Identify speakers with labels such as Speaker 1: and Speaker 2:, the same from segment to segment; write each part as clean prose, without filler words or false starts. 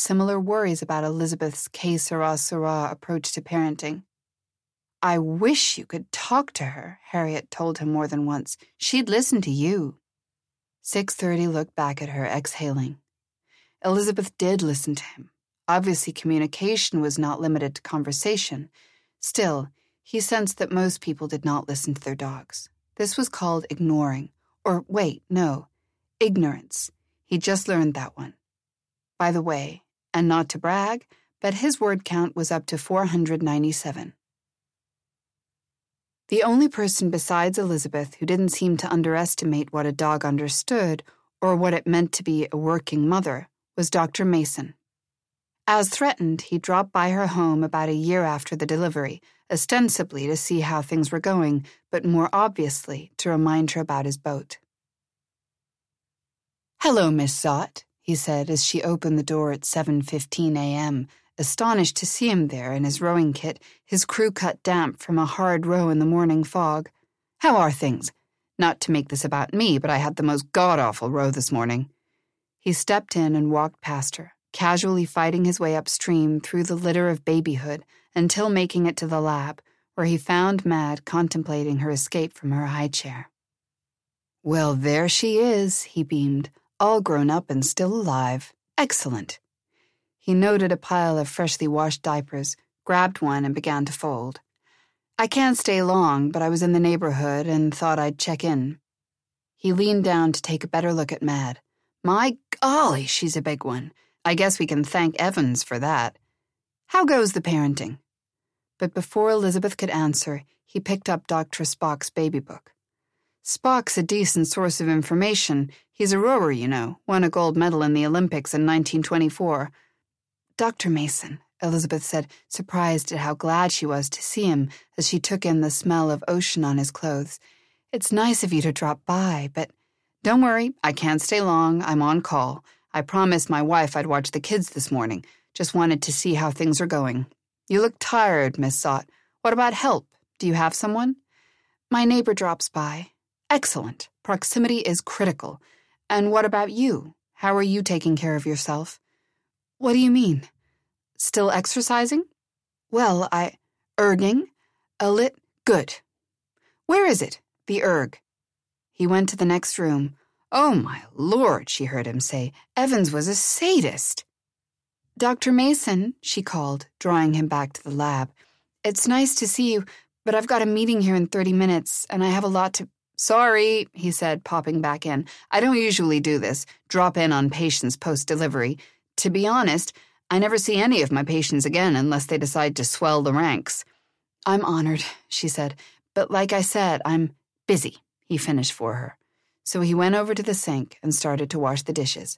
Speaker 1: similar worries about Elizabeth's que sera approach to parenting. "I wish you could talk to her," Harriet told him more than once. "She'd listen to you." 6:30 looked back at her, exhaling. Elizabeth did listen to him. Obviously, communication was not limited to conversation. Still, he sensed that most people did not listen to their dogs. This was called ignoring. Or wait, no, ignorance. He just learned that one. By the way, and not to brag, but his word count was up to 497. The only person besides Elizabeth who didn't seem to underestimate what a dog understood or what it meant to be a working mother was Dr. Mason. As threatened, he dropped by her home about a year after the delivery, ostensibly to see how things were going, but more obviously to remind her about his boat. "Hello, Miss Sott," he said as she opened the door at 7:15 a.m., astonished to see him there in his rowing kit, his crew cut damp from a hard row in the morning fog. "How are things? Not to make this about me, but I had the most god-awful row this morning." He stepped in and walked past her, casually fighting his way upstream through the litter of babyhood until making it to the lab, where he found Mad contemplating her escape from her high chair. "Well, there she is," he beamed, "all grown up and still alive. Excellent." He noted a pile of freshly washed diapers, grabbed one, and began to fold. "I can't stay long, but I was in the neighborhood and thought I'd check in." He leaned down to take a better look at Mad. "My golly, she's a big one. I guess we can thank Evans for that. How goes the parenting?" But before Elizabeth could answer, he picked up Dr. Spock's baby book. "Spock's a decent source of information. He's a rower, you know, won a gold medal in the Olympics in 1924. "Dr. Mason," Elizabeth said, surprised at how glad she was to see him as she took in the smell of ocean on his clothes. "It's nice of you to drop by, but—" "Don't worry, I can't stay long. I'm on call. I promised my wife I'd watch the kids this morning. Just wanted to see how things are going. You look tired, Miss Sott. What about help? Do you have someone?" "My neighbor drops by." "Excellent. Proximity is critical. And what about you? How are you taking care of yourself?" "What do you mean?" "Still exercising?" "Well, erging? Good. Where is it, the erg?" He went to the next room. "Oh, my Lord," she heard him say. "Evans was a sadist." "Dr. Mason," she called, drawing him back to the lab. "It's nice to see you, but I've got a meeting here in 30 minutes, and I have a lot to—" "Sorry," he said, popping back in. "I don't usually do this, drop in on patients post-delivery. To be honest, I never see any of my patients again unless they decide to swell the ranks." "I'm honored," she said. "But like I said, I'm busy," he finished for her. So he went over to the sink and started to wash the dishes.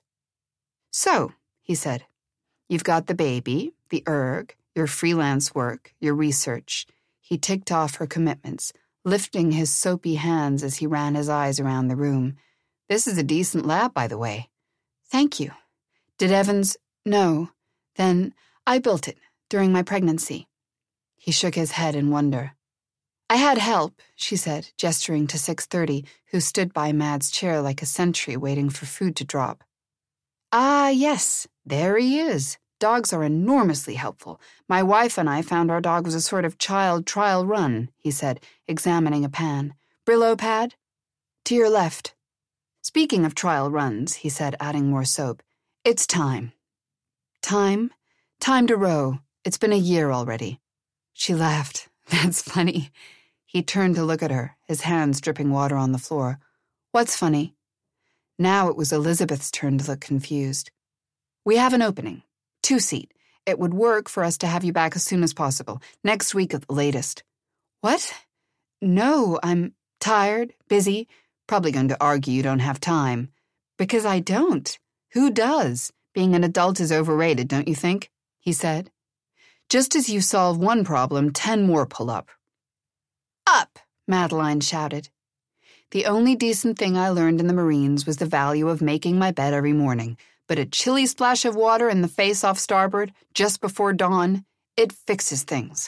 Speaker 1: "So," he said, "you've got the baby, the erg, your freelance work, your research." He ticked off her commitments, lifting his soapy hands as he ran his eyes around the room. "This is a decent lab, by the way." "Thank you. Did Evans—" "No. Then I built it during my pregnancy." He shook his head in wonder. "I had help," she said, gesturing to 6:30, who stood by Mad's chair like a sentry waiting for food to drop. "Ah, yes, there he is. Dogs are enormously helpful. My wife and I found our dog was a sort of child trial run," he said, examining a pan. "Brillo pad? To your left." "Speaking of trial runs," he said, adding more soap, "it's time." "Time? Time to row. It's been a year already." She laughed. "That's funny." He turned to look at her, his hands dripping water on the floor. "What's funny?" Now it was Elizabeth's turn to look confused. "We have an opening. 2-seat. It would work for us to have you back as soon as possible. Next week at the latest." "What?" "No, I'm tired, busy. Probably going to argue you don't have time." "Because I don't. Who does? Being an adult is overrated, don't you think?" he said. "Just as you solve one problem, 10 more pull up." "Up!" Madeline shouted. "The only decent thing I learned in the Marines was the value of making my bed every morning, but a chilly splash of water in the face off starboard, just before dawn, it fixes things."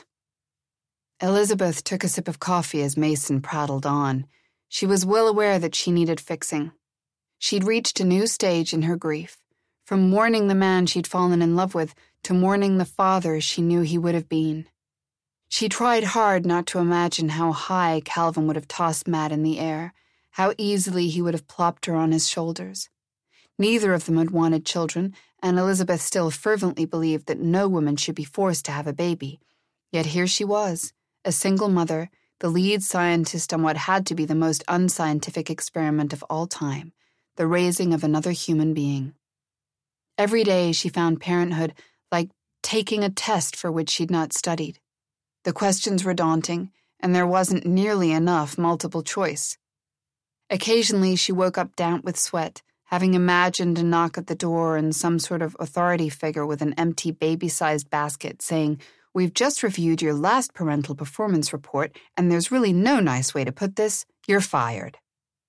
Speaker 1: Elizabeth took a sip of coffee as Mason prattled on. She was well aware that she needed fixing. She'd reached a new stage in her grief. from mourning the man she'd fallen in love with to mourning the father she knew he would have been. She tried hard not to imagine how high Calvin would have tossed Mad in the air, how easily he would have plopped her on his shoulders. Neither of them had wanted children, and Elizabeth still fervently believed that no woman should be forced to have a baby. Yet here she was, a single mother, the lead scientist on what had to be the most unscientific experiment of all time, the raising of another human being. Every day she found parenthood like taking a test for which she'd not studied. The questions were daunting, and there wasn't nearly enough multiple choice. Occasionally she woke up damp with sweat, having imagined a knock at the door and some sort of authority figure with an empty baby-sized basket saying, "We've just reviewed your last parental performance report, and there's really no nice way to put this. You're fired."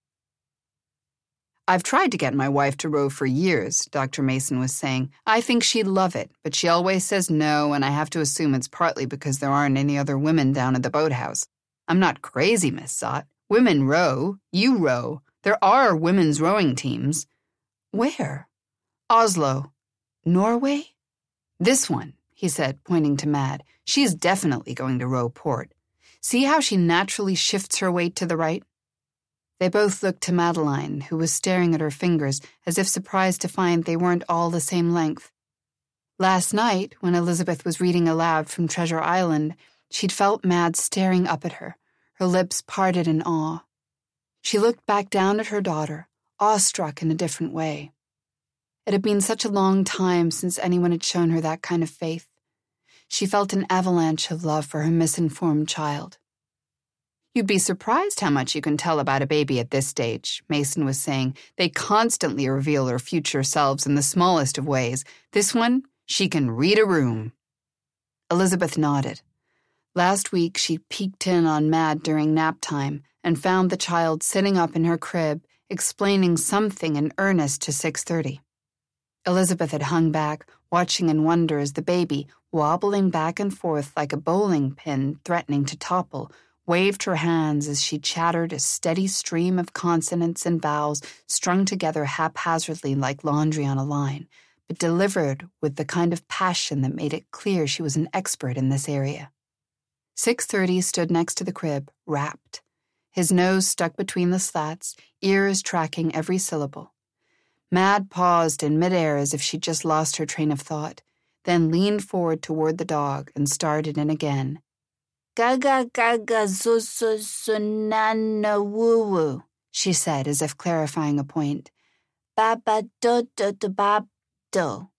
Speaker 1: "I've tried to get my wife to row for years," Dr. Mason was saying. "I think she'd love it, but she always says no, and I have to assume it's partly because there aren't any other women down at the boathouse. I'm not crazy, Miss Sott. Women row. You row. There are women's rowing teams." "Where?" "Oslo." "Norway?" "This one," he said, pointing to Mad. "She's definitely going to row port. See how she naturally shifts her weight to the right?" They both looked to Madeline, who was staring at her fingers as if surprised to find they weren't all the same length. Last night, when Elizabeth was reading aloud from Treasure Island, she'd felt Mad staring up at her, her lips parted in awe. She looked back down at her daughter, awestruck in a different way. It had been such a long time since anyone had shown her that kind of faith. She felt an avalanche of love for her misinformed child. "You'd be surprised how much you can tell about a baby at this stage," Mason was saying. "They constantly reveal their future selves in the smallest of ways. This one, she can read a room." Elizabeth nodded. Last week she peeked in on Mad during nap time and found the child sitting up in her crib, explaining something in earnest to 6:30. Elizabeth had hung back, watching in wonder as the baby, wobbling back and forth like a bowling pin threatening to topple, waved her hands as she chattered a steady stream of consonants and vowels strung together haphazardly like laundry on a line, but delivered with the kind of passion that made it clear she was an expert in this area. 6:30 stood next to the crib, rapt, his nose stuck between the slats, ears tracking every syllable. Mad paused in midair as if she'd just lost her train of thought, then leaned forward toward the dog and started in again. "Gaga gaga zo zo zo nana woo woo," she said as if clarifying a point. "Baba do do do bab do."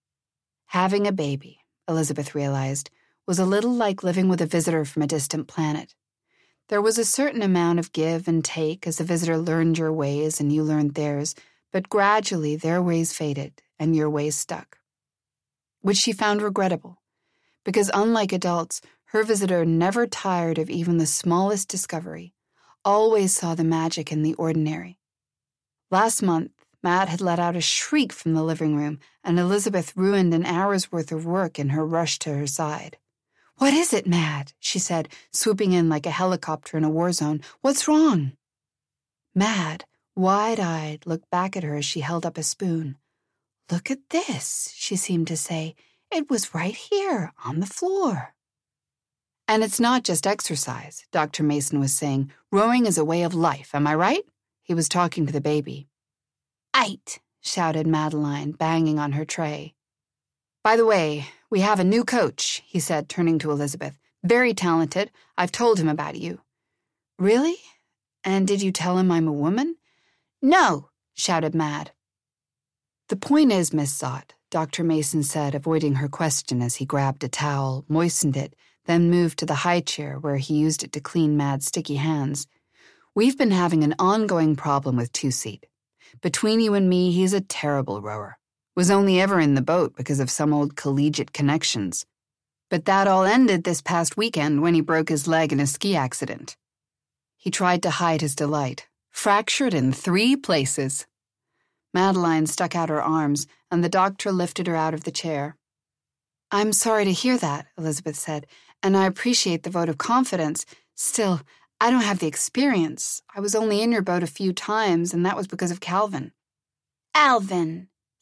Speaker 1: Having a baby, Elizabeth realized, was a little like living with a visitor from a distant planet. There was a certain amount of give and take as the visitor learned your ways and you learned theirs, but gradually their ways faded and your ways stuck. Which she found regrettable, because unlike adults, her visitor never tired of even the smallest discovery, always saw the magic in the ordinary. Last month, Mad had let out a shriek from the living room, and Elizabeth ruined an hour's worth of work in her rush to her side. "What is it, Mad?" she said, swooping in like a helicopter in a war zone. "What's wrong?" Mad, wide-eyed, looked back at her as she held up a spoon. "Look at this," she seemed to say. "It was right here, on the floor." "And it's not just exercise," Dr. Mason was saying. "Rowing is a way of life, am I right?" He was talking to the baby. "Ait," shouted Madeline, banging on her tray. "By the way, we have a new coach," he said, turning to Elizabeth. "Very talented. I've told him about you." "Really? And did you tell him I'm a woman?" "No," shouted Mad. "The point is, Miss Sott," Dr. Mason said, avoiding her question as he grabbed a towel, moistened it, then moved to the high chair where he used it to clean Mad's sticky hands. "We've been having an ongoing problem with two-seat. Between you and me, he's a terrible rower. Was only ever in the boat because of some old collegiate connections. But that all ended this past weekend when he broke his leg in a ski accident." He tried to hide his delight. "Fractured in 3 places." Madeline stuck out her arms, and the doctor lifted her out of the chair. "I'm sorry to hear that," Elizabeth said, "and I appreciate the vote of confidence. Still, I don't have the experience. I was only in your boat a few times, and that was because of Calvin." "Alvin,"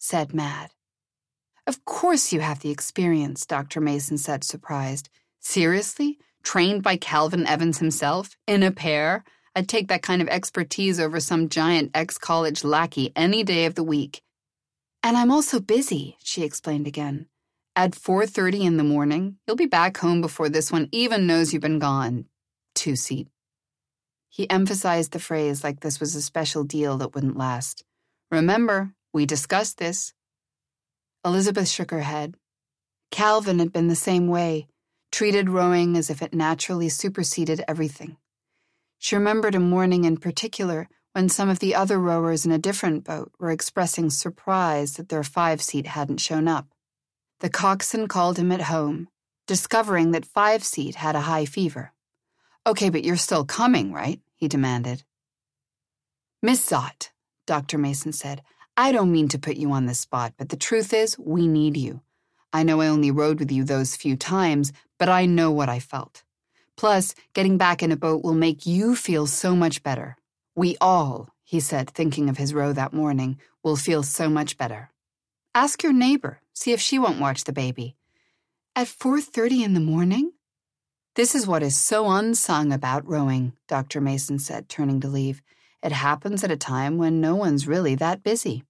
Speaker 1: said Mad. Of course you have the experience, Dr. Mason said, surprised. Seriously? Trained by Calvin Evans himself? In a pair? I'd take that kind of expertise over some giant ex-college lackey any day of the week. And I'm also busy, she explained again. At 4:30 in the morning, you'll be back home before this one even knows you've been gone. Two-seat. He emphasized the phrase like this was a special deal that wouldn't last. Remember, we discussed this. Elizabeth shook her head. Calvin had been the same way, treated rowing as if it naturally superseded everything. She remembered a morning in particular when some of the other rowers in a different boat were expressing surprise that their 5-seat hadn't shown up. The coxswain called him at home, discovering that 5-seat had a high fever. Okay, but you're still coming, right? He demanded. Miss Zott, Dr. Mason said, I don't mean to put you on the spot, but the truth is, we need you. I know I only rowed with you those few times, but I know what I felt. Plus, getting back in a boat will make you feel so much better. We all, he said, thinking of his row that morning, will feel so much better. Ask your neighbor, see if she won't watch the baby. At 4:30 in the morning? This is what is so unsung about rowing, Dr. Mason said, turning to leave. It happens at a time when no one's really that busy.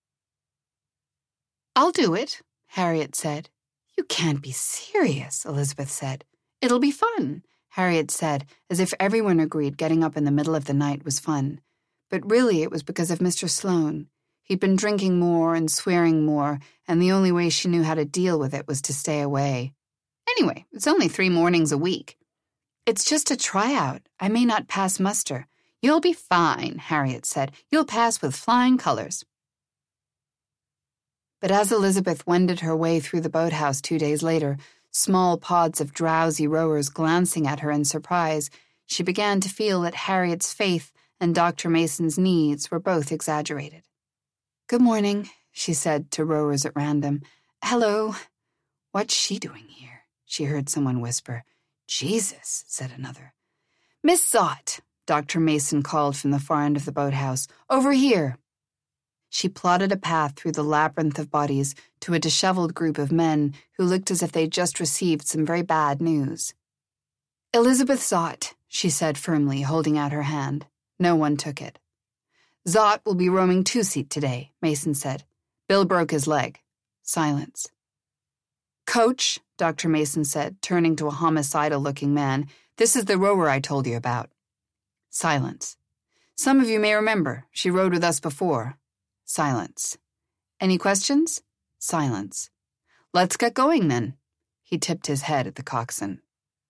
Speaker 1: I'll do it, Harriet said. You can't be serious, Elizabeth said. It'll be fun, Harriet said, as if everyone agreed getting up in the middle of the night was fun. But really it was because of Mr. Sloane. He'd been drinking more and swearing more, and the only way she knew how to deal with it was to stay away. Anyway, it's only 3 mornings a week. It's just a tryout. I may not pass muster. You'll be fine, Harriet said. You'll pass with flying colors. But as Elizabeth wended her way through the boathouse 2 days later, small pods of drowsy rowers glancing at her in surprise, she began to feel that Harriet's faith and Dr. Mason's needs were both exaggerated. Good morning, she said to rowers at random. Hello. What's she doing here? She heard someone whisper. Jesus, said another. Miss Zott, Dr. Mason called from the far end of the boathouse. Over here. She plotted a path through the labyrinth of bodies to a disheveled group of men who looked as if they'd just received some very bad news. Elizabeth Zott, she said firmly, holding out her hand. No one took it. Zott will be rowing 2-seat today, Mason said. Bill broke his leg. Silence. Coach, Dr. Mason said, turning to a homicidal-looking man, this is the rower I told you about. Silence. Some of you may remember, she rowed with us before. Silence. Any questions? Silence. Let's get going, then. He tipped his head at the coxswain.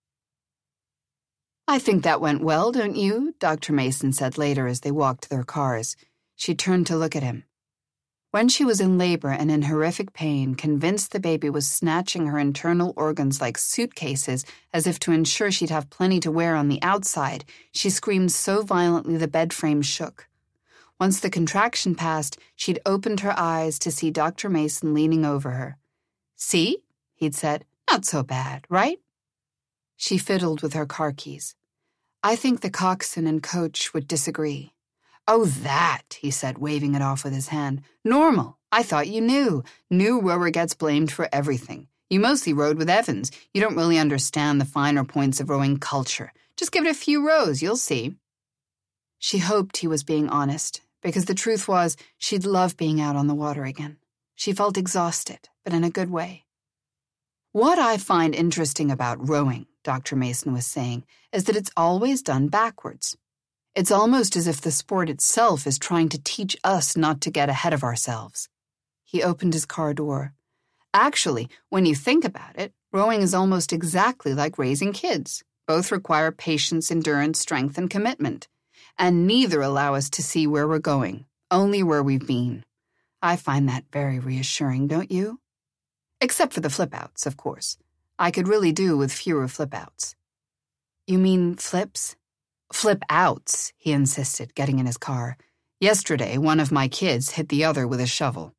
Speaker 1: I think that went well, don't you? Dr. Mason said later as they walked to their cars. She turned to look at him. When she was in labor and in horrific pain, convinced the baby was snatching her internal organs like suitcases as if to ensure she'd have plenty to wear on the outside, she screamed so violently the bed frame shook. Once the contraction passed, she'd opened her eyes to see Dr. Mason leaning over her. See? He'd said. Not so bad, right? She fiddled with her car keys. I think the coxswain and coach would disagree. Oh, that, he said, waving it off with his hand. Normal. I thought you knew. New rower gets blamed for everything. You mostly rowed with Evans. You don't really understand the finer points of rowing culture. Just give it a few rows, you'll see. She hoped he was being honest, because the truth was she'd love being out on the water again. She felt exhausted, but in a good way. What I find interesting about rowing, Dr. Mason was saying, is that it's always done backwards. It's almost as if the sport itself is trying to teach us not to get ahead of ourselves. He opened his car door. Actually, when you think about it, rowing is almost exactly like raising kids. Both require patience, endurance, strength, and commitment. And neither allow us to see where we're going, only where we've been. I find that very reassuring, don't you? Except for the flip-outs, of course. I could really do with fewer flip-outs. You mean flips? Flip-outs, he insisted, getting in his car. Yesterday, one of my kids hit the other with a shovel.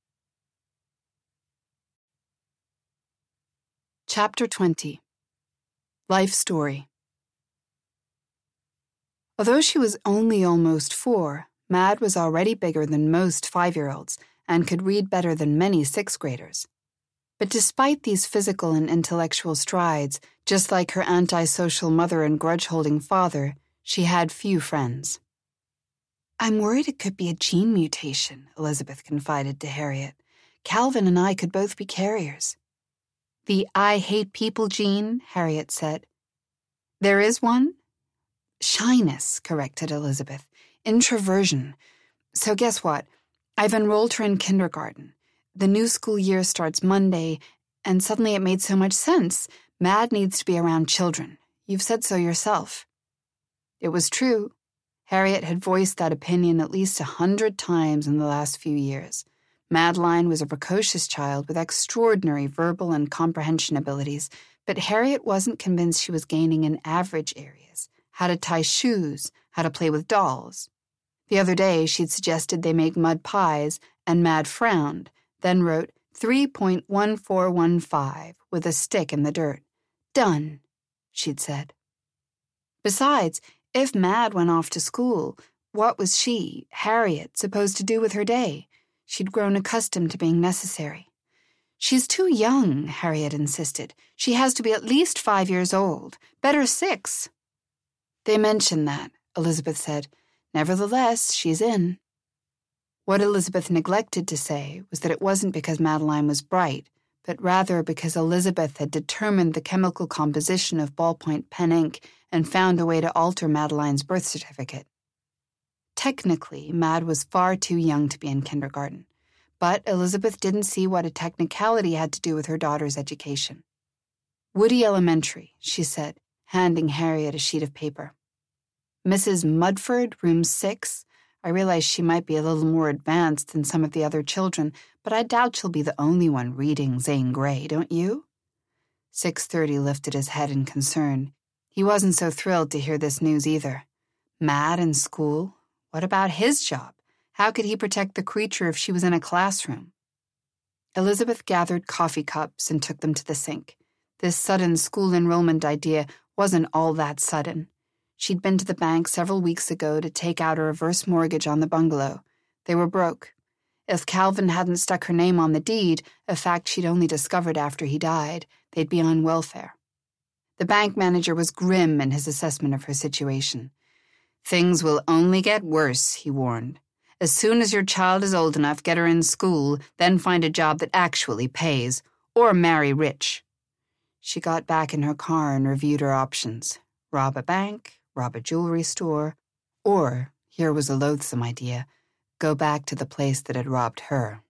Speaker 1: Chapter 20. Life Story. Although she was only almost 4, Mad was already bigger than most 5-year-olds, and could read better than many sixth graders. But despite these physical and intellectual strides, just like her antisocial mother and grudge-holding father, she had few friends. "I'm worried it could be a gene mutation," Elizabeth confided to Harriet. "Calvin and I could both be carriers." "The I hate people gene," Harriet said. "There is one?" "Shyness," corrected Elizabeth. "Introversion. So guess what? I've enrolled her in kindergarten. The new school year starts Monday, and suddenly it made so much sense. Mad needs to be around children. You've said so yourself." It was true. Harriet had voiced that opinion at least 100 times in the last few years. Madeline was a precocious child with extraordinary verbal and comprehension abilities, but Harriet wasn't convinced she was gaining in average areas: how to tie shoes, how to play with dolls. The other day, she'd suggested they make mud pies, and Mad frowned, then wrote 3.1415 with a stick in the dirt. "Done," she'd said. Besides, if Mad went off to school, what was she, Harriet, supposed to do with her day? She'd grown accustomed to being necessary. "She's too young," Harriet insisted. "She has to be at least 5 years old. Better 6. "They mentioned that," Elizabeth said. "Nevertheless, she's in." What Elizabeth neglected to say was that it wasn't because Madeline was bright, but rather because Elizabeth had determined the chemical composition of ballpoint pen ink and found a way to alter Madeline's birth certificate. Technically, Mad was far too young to be in kindergarten, but Elizabeth didn't see what a technicality had to do with her daughter's education. "Woody Elementary," she said, handing Harriet a sheet of paper. "Mrs. Mudford, room 6. I realize she might be a little more advanced than some of the other children, but I doubt she'll be the only one reading Zane Grey, don't you?" 630 lifted his head in concern. He wasn't so thrilled to hear this news either. Mad in school? What about his job? How could he protect the creature if she was in a classroom? Elizabeth gathered coffee cups and took them to the sink. This sudden school enrollment idea wasn't all that sudden. She'd been to the bank several weeks ago to take out a reverse mortgage on the bungalow. They were broke. If Calvin hadn't stuck her name on the deed, a fact she'd only discovered after he died, they'd be on welfare. The bank manager was grim in his assessment of her situation. "Things will only get worse," he warned. "As soon as your child is old enough, get her in school, then find a job that actually pays, or marry rich." She got back in her car and reviewed her options. Rob a bank, rob a jewelry store, or, here was a loathsome idea, go back to the place that had robbed her.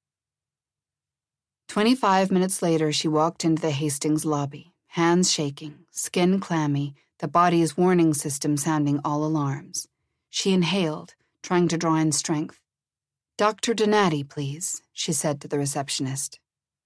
Speaker 1: 25 minutes later, she walked into the Hastings lobby, hands shaking, skin clammy, the body's warning system sounding all alarms. She inhaled, trying to draw in strength. "Dr. Donati, please," she said to the receptionist.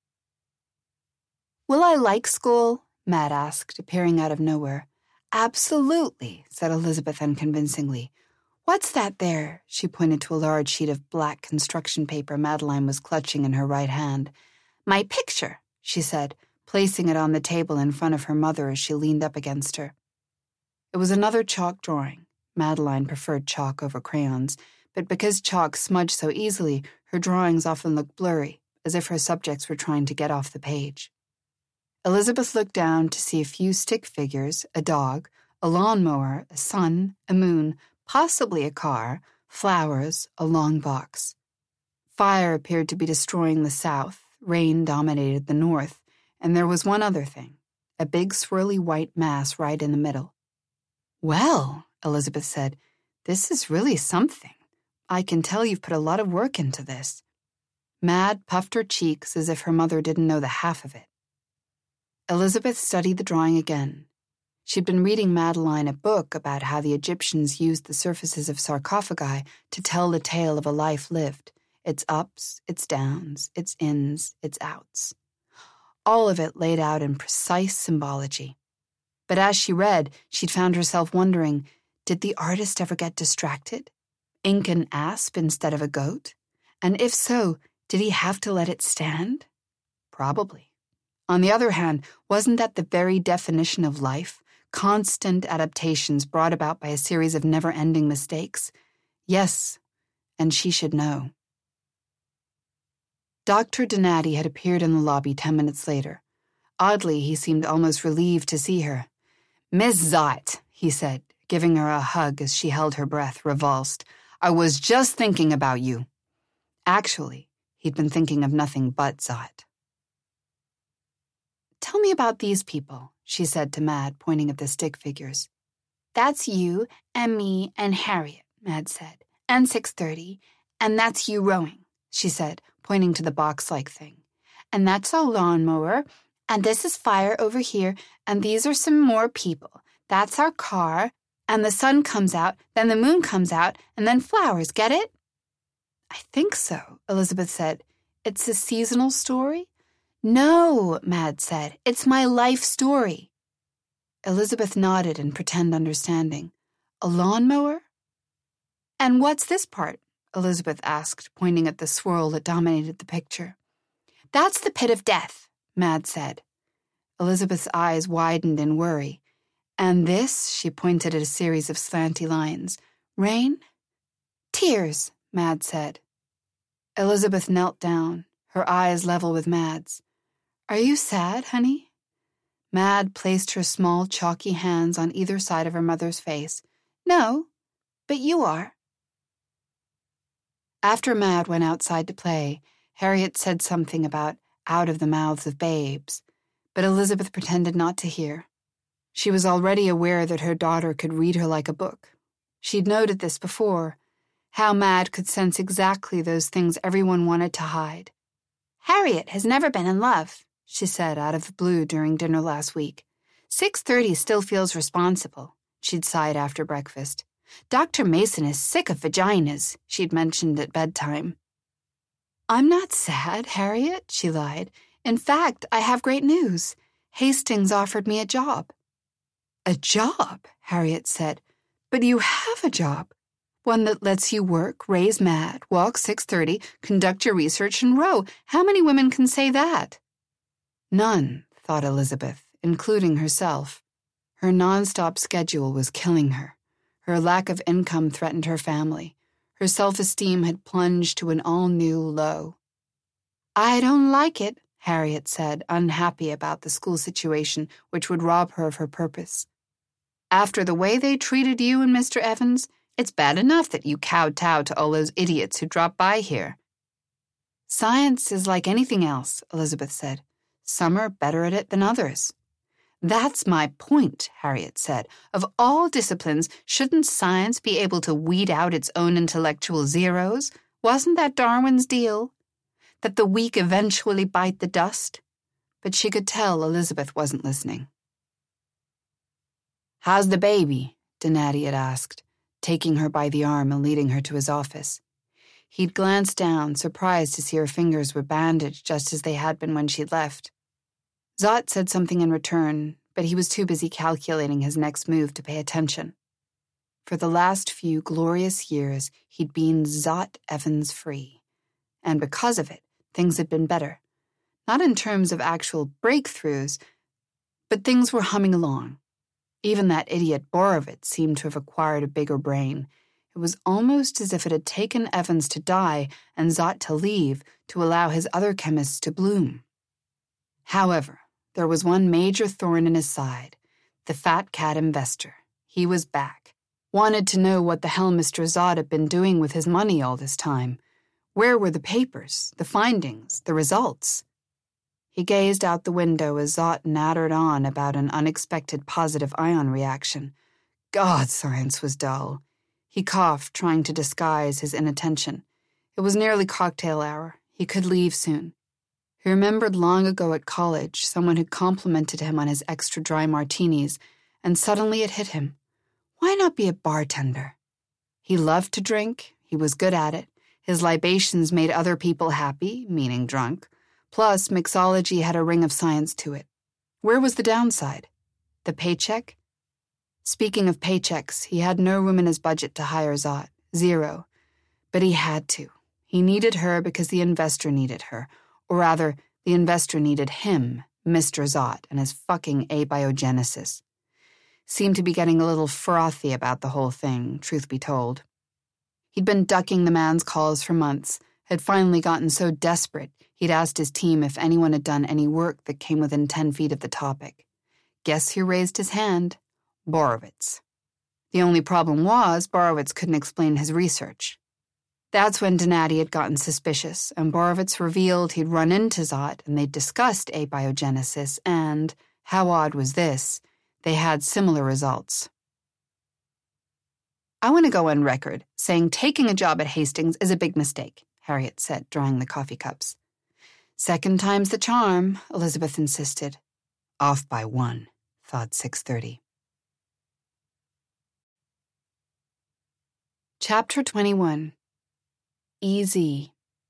Speaker 1: "Will I like school?" Mad asked, appearing out of nowhere. "Absolutely," said Elizabeth unconvincingly. "What's that there?" She pointed to a large sheet of black construction paper Madeline was clutching in her right hand. "My picture," she said, placing it on the table in front of her mother as she leaned up against her. It was another chalk drawing. Madeline preferred chalk over crayons, but because chalk smudged so easily, her drawings often looked blurry, as if her subjects were trying to get off the page. Elizabeth looked down to see a few stick figures, a dog, a lawnmower, a sun, a moon, possibly a car, flowers, a long box. Fire appeared to be destroying the south, rain dominated the north, and there was one other thing, a big swirly white mass right in the middle. "Well," Elizabeth said, "this is really something. I can tell you've put a lot of work into this." Mad puffed her cheeks as if her mother didn't know the half of it. Elizabeth studied the drawing again. She'd been reading Madeline a book about how the Egyptians used the surfaces of sarcophagi to tell the tale of a life lived, its ups, its downs, its ins, its outs. All of it laid out in precise symbology. But as she read, she'd found herself wondering, did the artist ever get distracted? Ink an asp instead of a goat? And if so, did he have to let it stand? Probably. On the other hand, wasn't that the very definition of life? Constant adaptations brought about by a series of never-ending mistakes? Yes, and she should know. Dr. Donati had appeared in the lobby 10 minutes later. Oddly, he seemed almost relieved to see her. "Miss Zott," he said, giving her a hug as she held her breath, revulsed. "I was just thinking about you." Actually, he'd been thinking of nothing but Zott. "Tell me about these people," she said to Mad, pointing at the stick figures. "That's you and me and Harriet," Mad said, "and 6:30, and that's you rowing," she said, pointing to the box-like thing. "And that's our lawnmower, and this is fire over here, and these are some more people. That's our car, and the sun comes out, then the moon comes out, and then flowers, get it?" "I think so," Elizabeth said. "It's a seasonal story?" "No," Mad said. "It's my life story." Elizabeth nodded in pretend understanding. "A lawnmower?" "And what's this part?" Elizabeth asked, pointing at the swirl that dominated the picture. "That's the pit of death," Mad said. Elizabeth's eyes widened in worry. "And this?" She pointed at a series of slanty lines. "Rain?" "Tears," Mad said. Elizabeth knelt down, her eyes level with Mad's. "Are you sad, honey?" Mad placed her small, chalky hands on either side of her mother's face. "No, but you are." After Mad went outside to play, Harriet said something about out of the mouths of babes, but Elizabeth pretended not to hear. She was already aware that her daughter could read her like a book. She'd noted this before, how Mad could sense exactly those things everyone wanted to hide. "Harriet has never been in love," she said out of the blue during dinner last week. 6:30 still feels responsible, she'd sighed after breakfast. Dr. Mason is sick of vaginas, she'd mentioned at bedtime. "I'm not sad, Harriet," she lied. "In fact, I have great news. Hastings offered me a job." "A job?" Harriet said. "But you have a job. One that lets you work, raise Mad, walk 6:30, conduct your research, and row. How many women can say that?" None, thought Elizabeth, including herself. Her nonstop schedule was killing her. Her lack of income threatened her family. Her self-esteem had plunged to an all-new low. "I don't like it," Harriet said, unhappy about the school situation, which would rob her of her purpose. "After the way they treated you and Mr. Evans, it's bad enough that you kowtow to all those idiots who drop by here." "Science is like anything else," Elizabeth said. "Some are better at it than others." "That's my point," Harriet said. "Of all disciplines, shouldn't science be able to weed out its own intellectual zeros? Wasn't that Darwin's deal? That the weak eventually bite the dust?" But she could tell Elizabeth wasn't listening. "How's the baby?" Donati had asked, taking her by the arm and leading her to his office. He'd glanced down, surprised to see her fingers were bandaged just as they had been when she'd left. Zott said something in return, but he was too busy calculating his next move to pay attention. For the last few glorious years, he'd been Zott Evans free. And because of it, things had been better. Not in terms of actual breakthroughs, but things were humming along. Even that idiot Borovitz seemed to have acquired a bigger brain. It was almost as if it had taken Evans to die and Zott to leave to allow his other chemists to bloom. However, there was one major thorn in his side, the fat cat investor. He was back. Wanted to know what the hell Mr. Zott had been doing with his money all this time. Where were the papers, the findings, the results? He gazed out the window as Zott nattered on about an unexpected positive ion reaction. God, science was dull. He coughed, trying to disguise his inattention. It was nearly cocktail hour. He could leave soon. He remembered long ago at college, someone had complimented him on his extra dry martinis, and suddenly it hit him. Why not be a bartender? He loved to drink. He was good at it. His libations made other people happy, meaning drunk. Plus, mixology had a ring of science to it. Where was the downside? The paycheck? Speaking of paychecks, he had no room in his budget to hire Zott. 0. But he had to. He needed her because the investor needed her. Or rather, the investor needed him, Mr. Zott, and his fucking abiogenesis. Seemed to be getting a little frothy about the whole thing, truth be told. He'd been ducking the man's calls for months, had finally gotten so desperate he'd asked his team if anyone had done any work that came within 10 feet of the topic. Guess who raised his hand? Borovitz. The only problem was Borovitz couldn't explain his research. That's when Donati had gotten suspicious, and Borovitz revealed he'd run into Zott and they'd discussed abiogenesis and, how odd was this, they had similar results. I want to go on record saying taking a job at Hastings is a big mistake, Harriet said, drying the coffee cups. Second time's the charm, Elizabeth insisted. Off by 1, thought 630. Chapter 21. EZ. The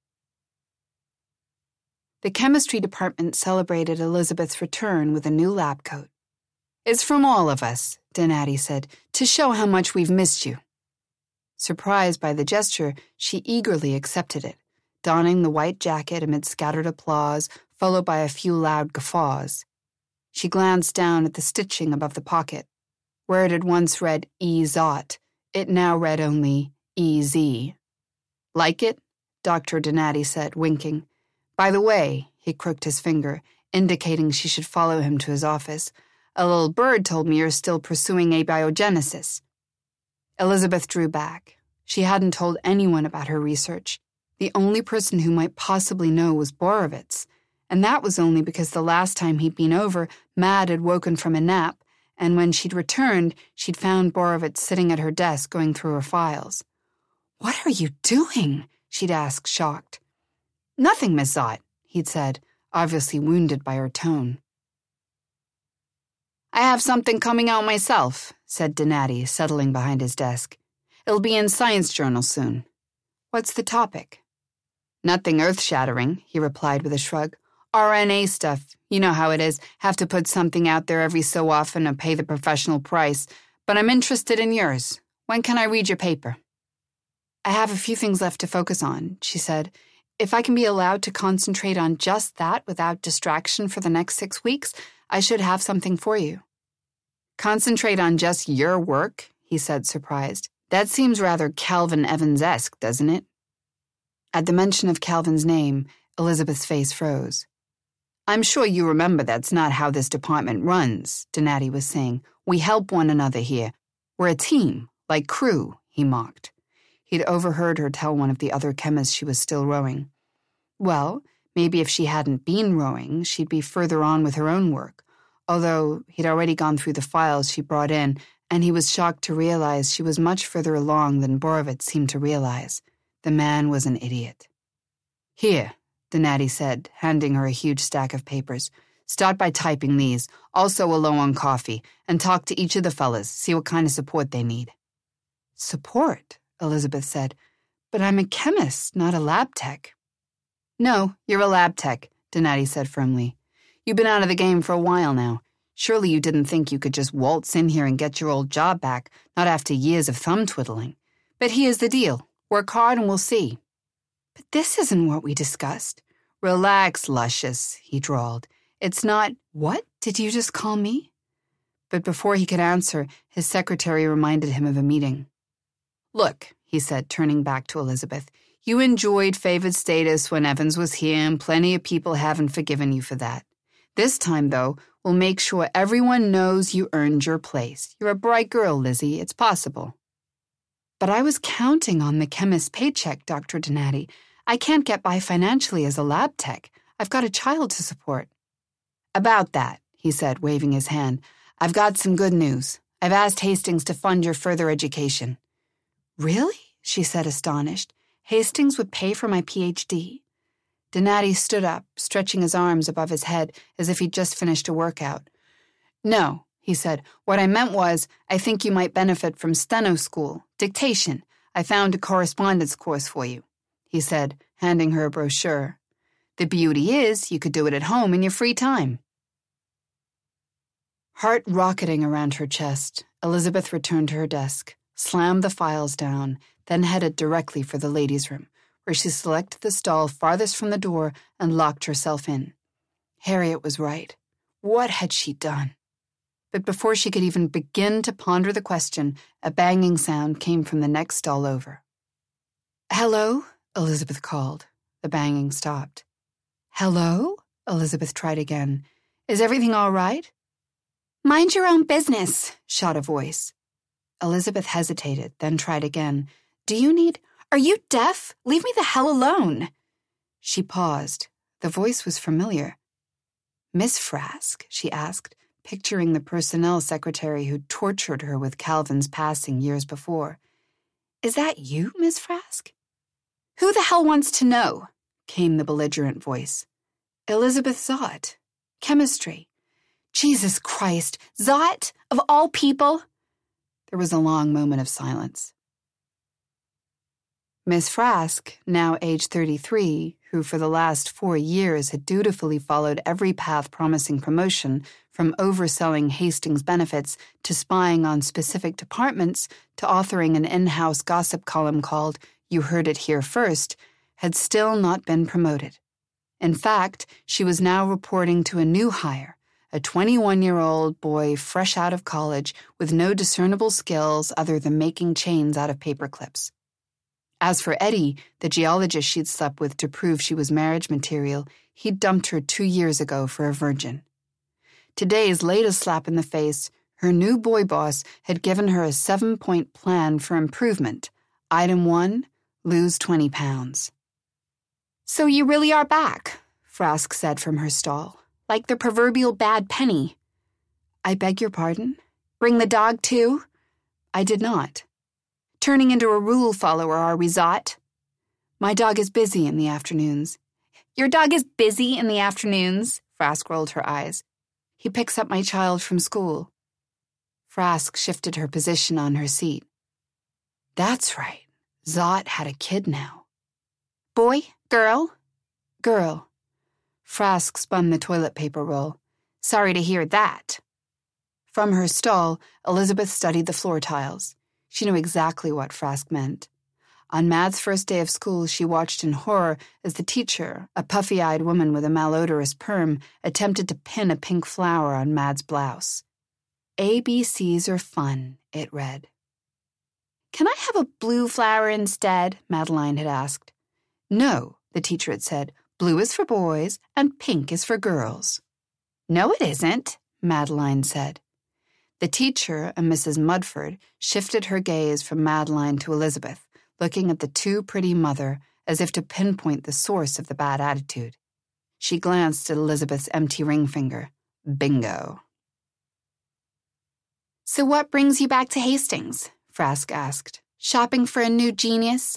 Speaker 1: chemistry department celebrated Elizabeth's return with a new lab coat. It's from all of us, Donati said, to show how much we've missed you. Surprised by the gesture, she eagerly accepted it, donning the white jacket amid scattered applause, followed by a few loud guffaws. She glanced down at the stitching above the pocket. Where it had once read E. Zott, it now read only E.Z. Like it? Dr. Donati said, winking. By the way, he crooked his finger, indicating she should follow him to his office. A little bird told me you're still pursuing abiogenesis. Elizabeth drew back. She hadn't told anyone about her research. The only person who might possibly know was Borovitz, and that was only because the last time he'd been over, Mad had woken from a nap, and when she'd returned, she'd found Borovitz sitting at her desk going through her files. What are you doing? She'd asked, shocked. Nothing, Miss Zott, he'd said, obviously wounded by her tone. I have something coming out myself, said Donati, settling behind his desk. It'll be in Science Journal soon. What's the topic? Nothing earth-shattering, he replied with a shrug. RNA stuff. You know how it is. Have to put something out there every so often and pay the professional price. But I'm interested in yours. When can I read your paper? I have a few things left to focus on, she said. If I can be allowed to concentrate on just that without distraction for the next 6 weeks, I should have something for you. Concentrate on just your work, he said, surprised. That seems rather Calvin Evans-esque, doesn't it? At the mention of Calvin's name, Elizabeth's face froze. I'm sure you remember that's not how this department runs, Donati was saying. We help one another here. We're a team, like crew, he mocked. He'd overheard her tell one of the other chemists she was still rowing. Well, maybe if she hadn't been rowing, she'd be further on with her own work, although he'd already gone through the files she brought in, and he was shocked to realize she was much further along than Borovitz seemed to realize. The man was an idiot. Here, Donati said, handing her a huge stack of papers. Start by typing these, also a low on coffee, and talk to each of the fellas, see what kind of support they need. Support? Elizabeth said. But I'm a chemist, not a lab tech. No, you're a lab tech, Donati said firmly. You've been out of the game for a while now. Surely you didn't think you could just waltz in here and get your old job back, not after years of thumb twiddling. But here's the deal. Work hard and we'll see. But this isn't what we discussed. Relax, Luscious, he drawled. It's not, what did you just call me? But before he could answer, his secretary reminded him of a meeting. Look, he said, turning back to Elizabeth, you enjoyed favored status when Evans was here, and plenty of people haven't forgiven you for that. This time, though, we'll make sure everyone knows you earned your place. You're a bright girl, Lizzie. It's possible. But I was counting on the chemist's paycheck, Dr. Donati. I can't get by financially as a lab tech. I've got a child to support. About that, he said, waving his hand, I've got some good news. I've asked Hastings to fund your further education. Really? She said, astonished. Hastings would pay for my Ph.D.? Donati stood up, stretching his arms above his head as if he'd just finished a workout. No, he said. What I meant was, I think you might benefit from steno school, dictation. I found a correspondence course for you, he said, handing her a brochure. The beauty is, you could do it at home in your free time. Heart rocketing around her chest, Elizabeth returned to her desk, slammed the files down, then headed directly for the ladies' room, where she selected the stall farthest from the door and locked herself in. Harriet was right. What had she done? But before she could even begin to ponder the question, a banging sound came from the next stall over. Hello? Elizabeth called. The banging stopped. Hello? Elizabeth tried again. Is everything all right? Mind your own business, shot a voice. Elizabeth hesitated, then tried again. Are you deaf? Leave me the hell alone. She paused. The voice was familiar. Miss Frask? She asked, picturing the personnel secretary who tortured her with Calvin's passing years before. Is that you, Miss Frask? Who the hell wants to know? Came the belligerent voice. Elizabeth Zott. Chemistry. Jesus Christ, Zott, of all people? There was a long moment of silence. Miss Frask, now age 33, who for the last 4 years had dutifully followed every path promising promotion, from overselling Hastings benefits to spying on specific departments to authoring an in-house gossip column called You Heard It Here First, had still not been promoted. In fact, she was now reporting to a new hire, a 21-year-old boy fresh out of college with no discernible skills other than making chains out of paper clips. As for Eddie, the geologist she'd slept with to prove she was marriage material, he'd dumped her 2 years ago for a virgin. Today's latest slap in the face, her new boy boss had given her a 7-point plan for improvement. Item 1, lose 20 pounds. So you really are back, Frask said from her stall, like the proverbial bad penny. I beg your pardon? Bring the dog too? I did not. Turning into a rule follower, are we, Zott? My dog is busy in the afternoons. Your dog is busy in the afternoons? Frask rolled her eyes. He picks up my child from school. Frask shifted her position on her seat. That's right. Zott had a kid now. Boy? Girl? Girl. Frask spun the toilet paper roll. Sorry to hear that. From her stall, Elizabeth studied the floor tiles. She knew exactly what Frask meant. On Mad's first day of school, she watched in horror as the teacher, a puffy-eyed woman with a malodorous perm, attempted to pin a pink flower on Mad's blouse. ABCs are fun, it read. Can I have a blue flower instead? Madeline had asked. No, the teacher had said. Blue is for boys and pink is for girls. No, it isn't, Madeline said. The teacher, a Mrs. Mudford, shifted her gaze from Madeline to Elizabeth, looking at the too pretty mother as if to pinpoint the source of the bad attitude. She glanced at Elizabeth's empty ring finger. Bingo. So what brings you back to Hastings? Frask asked. Shopping for a new genius?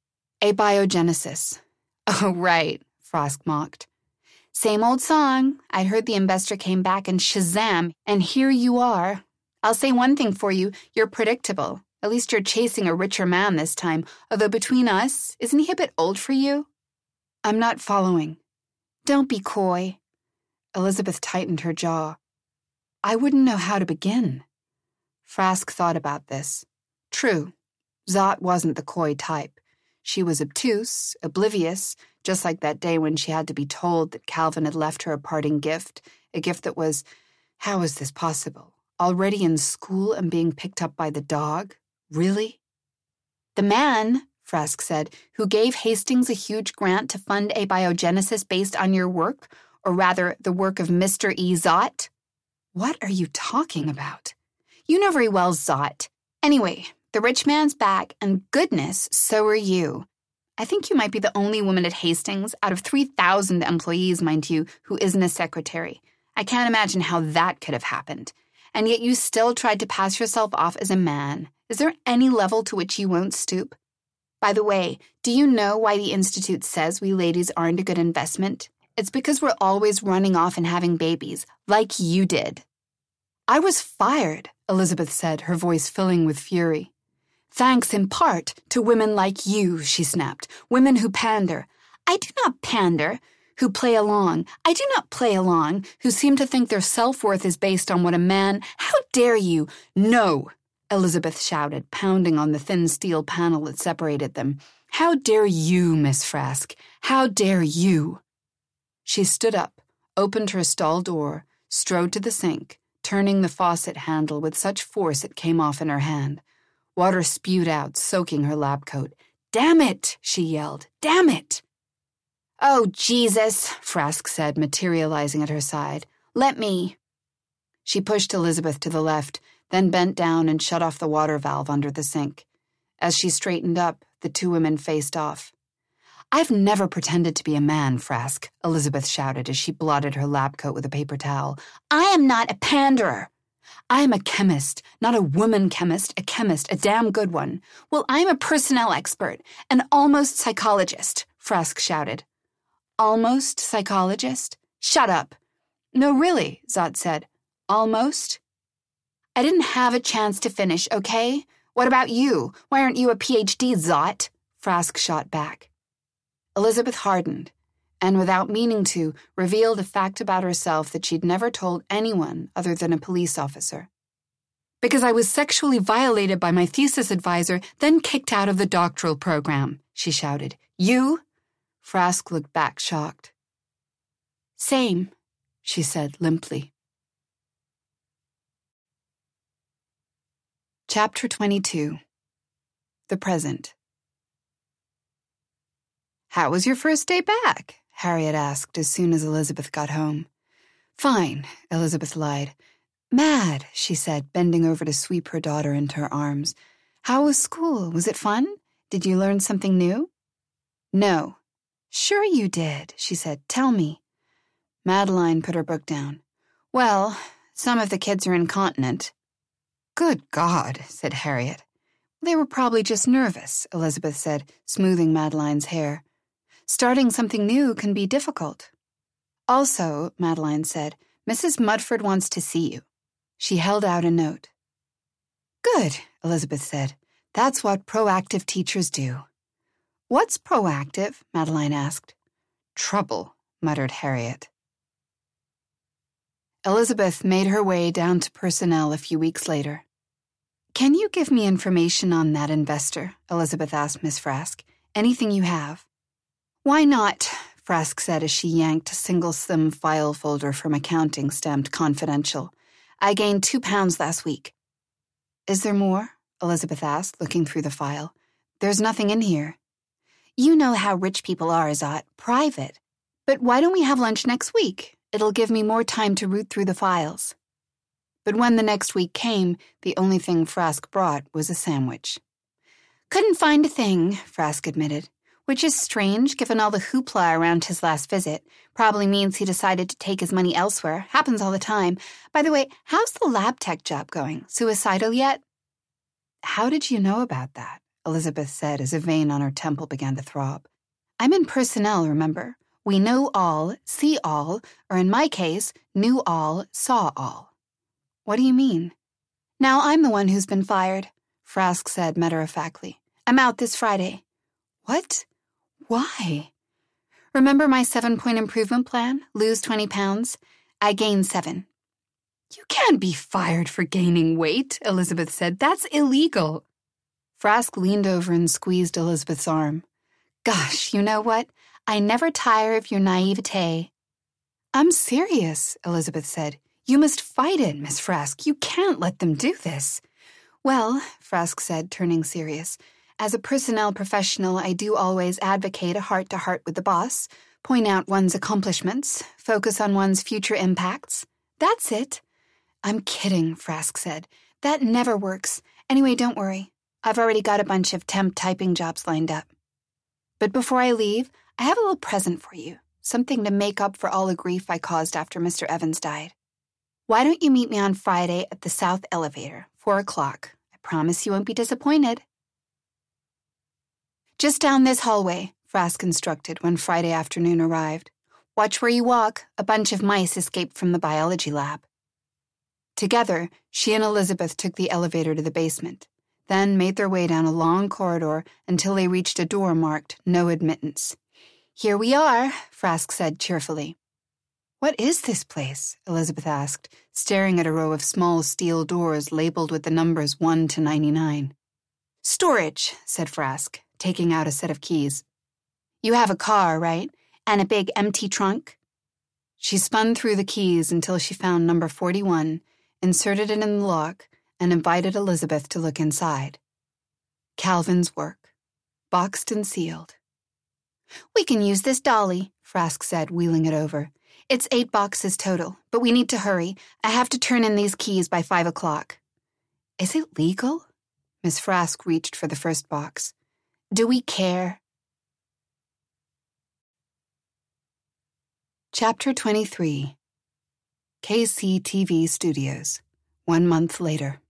Speaker 1: Abiogenesis. Oh, right, Frask mocked. Same old song. I'd heard the investor came back and Shazam, and here you are. I'll say one thing for you, you're predictable. At least you're chasing a richer man this time, although between us, isn't he a bit old for you? I'm not following. Don't be coy. Elizabeth tightened her jaw. I wouldn't know how to begin. Frask thought about this. True, Zott wasn't the coy type. She was obtuse, oblivious, just like that day when she had to be told that Calvin had left her a parting gift, a gift that was, how was this possible? Already in school and being picked up by the dog? Really? The man, Frask said, who gave Hastings a huge grant to fund abiogenesis based on your work, or rather, the work of Mr. E. Zott? What are you talking about? You know very well, Zott. Anyway, the rich man's back, and goodness, so are you. I think you might be the only woman at Hastings, out of 3,000 employees, mind you, who isn't a secretary. I can't imagine how that could have happened. And yet you still tried to pass yourself off as a man. Is there any level to which you won't stoop? By the way, do you know why the Institute says we ladies aren't a good investment? It's because we're always running off and having babies, like you did. I was fired, Elizabeth said, her voice filling with fury. Thanks in part to women like you, she snapped. Women who pander. I do not pander. Who play along. I do not play along. Who seem to think their self-worth is based on what a man... How dare you? No, Elizabeth shouted, pounding on the thin steel panel that separated them. How dare you, Miss Frask? How dare you? She stood up, opened her stall door, strode to the sink, turning the faucet handle with such force it came off in her hand. Water spewed out, soaking her lab coat. Damn it, she yelled. Damn it. Oh, Jesus, Frask said, materializing at her side. Let me. She pushed Elizabeth to the left, then bent down and shut off the water valve under the sink. As she straightened up, the two women faced off. I've never pretended to be a man, Frask, Elizabeth shouted as she blotted her lab coat with a paper towel. I am not a panderer. I am a chemist, not a woman chemist, a damn good one. Well, I'm a personnel expert, an almost psychologist, Frask shouted. Almost psychologist? Shut up. No, really, Zot said. Almost? I didn't have a chance to finish, okay? What about you? Why aren't you a PhD, Zot? Frask shot back. Elizabeth hardened, and without meaning to, revealed a fact about herself that she'd never told anyone other than a police officer. Because I was sexually violated by my thesis advisor, then kicked out of the doctoral program, she shouted. You? Frask looked back shocked. Same, she said limply. Chapter 22. The Present. How was your first day back? Harriet asked as soon as Elizabeth got home. Fine, Elizabeth lied. Mad, she said, bending over to sweep her daughter into her arms. How was school? Was it fun? Did you learn something new? No. Sure you did, she said. Tell me. Madeline put her book down. Well, some of the kids are incontinent. Good God, said Harriet. They were probably just nervous, Elizabeth said, smoothing Madeline's hair. Starting something new can be difficult. Also, Madeline said, Mrs. Mudford wants to see you. She held out a note. Good, Elizabeth said. That's what proactive teachers do. What's proactive? Madeline asked. Trouble, muttered Harriet. Elizabeth made her way down to personnel a few weeks later. Can you give me information on that investor? Elizabeth asked Miss Frask. Anything you have? Why not? Frask said as she yanked a single slim file folder from accounting stamped confidential. I gained 2 pounds last week. Is there more? Elizabeth asked, looking through the file. There's nothing in here. You know how rich people are, Zot. Private. But why don't we have lunch next week? It'll give me more time to root through the files. But when the next week came, the only thing Frask brought was a sandwich. Couldn't find a thing, Frask admitted, which is strange given all the hoopla around his last visit. Probably means he decided to take his money elsewhere. Happens all the time. By the way, how's the lab tech job going? Suicidal yet? How did you know about that? Elizabeth said as a vein on her temple began to throb. I'm in personnel, remember? We know all, see all, or in my case, knew all, saw all. What do you mean? Now I'm the one who's been fired, Frask said matter-of-factly. I'm out this Friday. What? Why? Remember my 7-point improvement plan? Lose 20 pounds? I gained 7. You can't be fired for gaining weight, Elizabeth said. That's illegal. Frask leaned over and squeezed Elizabeth's arm. Gosh, you know what? I never tire of your naivete. I'm serious, Elizabeth said. You must fight it, Miss Frask. You can't let them do this. Well, Frask said, turning serious, as a personnel professional, I do always advocate a heart-to-heart with the boss, point out one's accomplishments, focus on one's future impacts. That's it. I'm kidding, Frask said. That never works. Anyway, don't worry. I've already got a bunch of temp typing jobs lined up. But before I leave, I have a little present for you, something to make up for all the grief I caused after Mr. Evans died. Why don't you meet me on Friday at the South Elevator, 4 o'clock? I promise you won't be disappointed. Just down this hallway, Frask instructed when Friday afternoon arrived. Watch where you walk. A bunch of mice escaped from the biology lab. Together, she and Elizabeth took the elevator to the basement, then made their way down a long corridor until they reached a door marked No Admittance. Here we are, Frask said cheerfully. What is this place? Elizabeth asked, staring at a row of small steel doors labeled with the numbers 1 to 99. Storage, said Frask, taking out a set of keys. You have a car, right? And a big empty trunk? She spun through the keys until she found number 41, inserted it in the lock, and invited Elizabeth to look inside. Calvin's work. boxed and sealed. "We can use this dolly," Frask said, wheeling it over. "It's 8 boxes total, but we need to hurry. I have to turn in these keys by 5 o'clock. "Is it legal?" Miss Frask reached for the first box. "Do we care?" Chapter 23. KCTV Studios, 1 month later.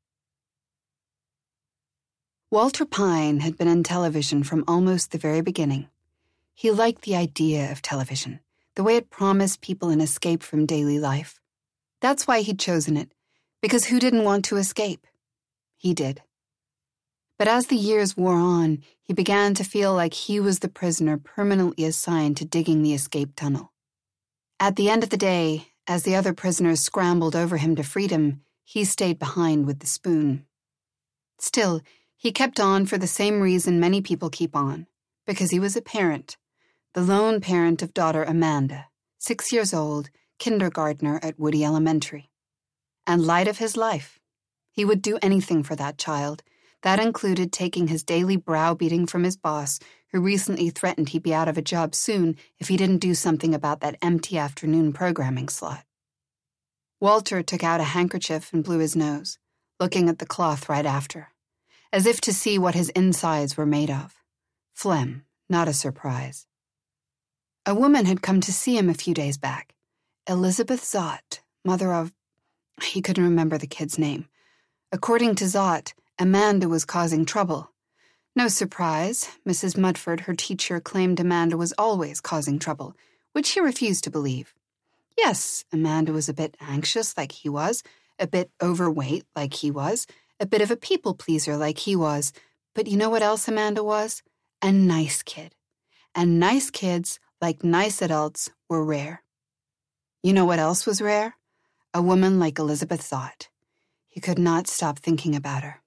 Speaker 1: Walter Pine had been in television from almost the very beginning. He liked the idea of television, the way it promised people an escape from daily life. That's why he'd chosen it, because who didn't want to escape? He did. But as the years wore on, he began to feel like he was the prisoner permanently assigned to digging the escape tunnel. At the end of the day, as the other prisoners scrambled over him to freedom, he stayed behind with the spoon. Still, he kept on for the same reason many people keep on, because he was a parent, the lone parent of daughter Amanda, 6 years old, kindergartner at Woody Elementary. And light of his life. He would do anything for that child. That included taking his daily browbeating from his boss, who recently threatened he'd be out of a job soon if he didn't do something about that empty afternoon programming slot. Walter took out a handkerchief and blew his nose, looking at the cloth right after, as if to see what his insides were made of. Phlegm, not a surprise. A woman had come to see him a few days back. Elizabeth Zott, mother of... He couldn't remember the kid's name. According to Zott, Amanda was causing trouble. No surprise, Mrs. Mudford, her teacher, claimed Amanda was always causing trouble, which he refused to believe. Yes, Amanda was a bit anxious like he was, a bit overweight like he was, a bit of a people-pleaser like he was, but you know what else Amanda was? A nice kid. And nice kids, like nice adults, were rare. You know what else was rare? A woman like Elizabeth Zott. He could not stop thinking about her.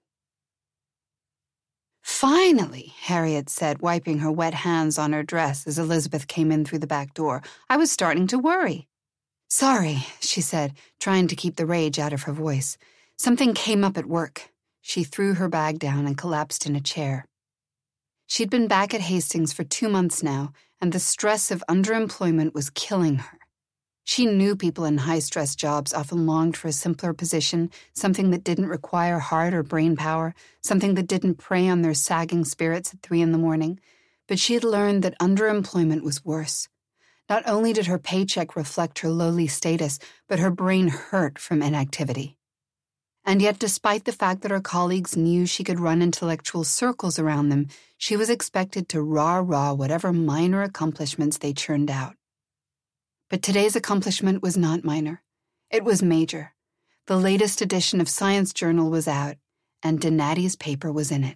Speaker 1: "Finally," Harriet said, wiping her wet hands on her dress as Elizabeth came in through the back door. "I was starting to worry." "Sorry," she said, trying to keep the rage out of her voice. "Something came up at work." She threw her bag down and collapsed in a chair. She'd been back at Hastings for 2 months now, and the stress of underemployment was killing her. She knew people in high-stress jobs often longed for a simpler position, something that didn't require heart or brain power, something that didn't prey on their sagging spirits at 3 a.m, but she had learned that underemployment was worse. Not only did her paycheck reflect her lowly status, but her brain hurt from inactivity. And yet, despite the fact that her colleagues knew she could run intellectual circles around them, she was expected to rah-rah whatever minor accomplishments they churned out. But today's accomplishment was not minor. It was major. The latest edition of Science Journal was out, and Donati's paper was in it.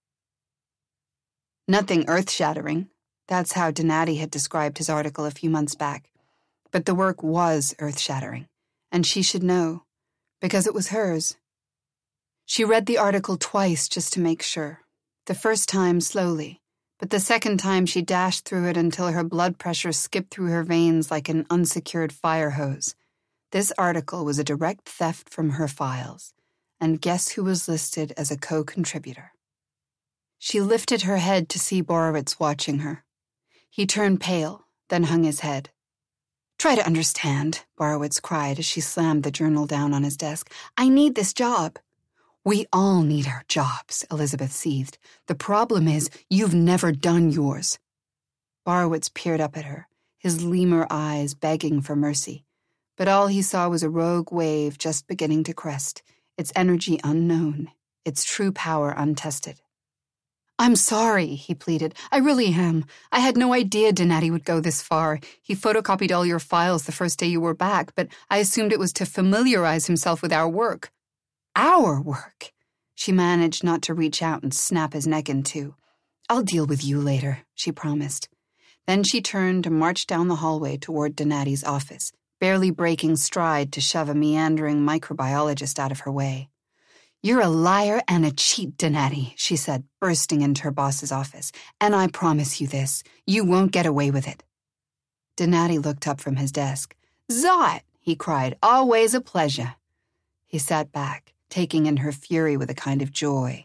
Speaker 1: Nothing earth-shattering. That's how Donati had described his article a few months back. But the work was earth-shattering, and she should know, because it was hers. She read the article twice just to make sure. The first time slowly, but the second time she dashed through it until her blood pressure skipped through her veins like an unsecured fire hose. This article was a direct theft from her files, and guess who was listed as a co-contributor? She lifted her head to see Borowitz watching her. He turned pale, then hung his head. "Try to understand," Borowitz cried as she slammed the journal down on his desk. "I need this job." "We all need our jobs," Elizabeth seethed. "The problem is, you've never done yours." Borowitz peered up at her, his lemur eyes begging for mercy. But all he saw was a rogue wave just beginning to crest, its energy unknown, its true power untested. "I'm sorry," he pleaded. "I really am. I had no idea Donati would go this far. He photocopied all your files the first day you were back, but I assumed it was to familiarize himself with our work." "Our work?" She managed not to reach out and snap his neck in two. "I'll deal with you later," she promised. Then she turned and marched down the hallway toward Donati's office, barely breaking stride to shove a meandering microbiologist out of her way. "You're a liar and a cheat, Donati," she said, bursting into her boss's office. "And I promise you this, you won't get away with it." Donati looked up from his desk. "Zott," he cried, "always a pleasure." He sat back, taking in her fury with a kind of joy.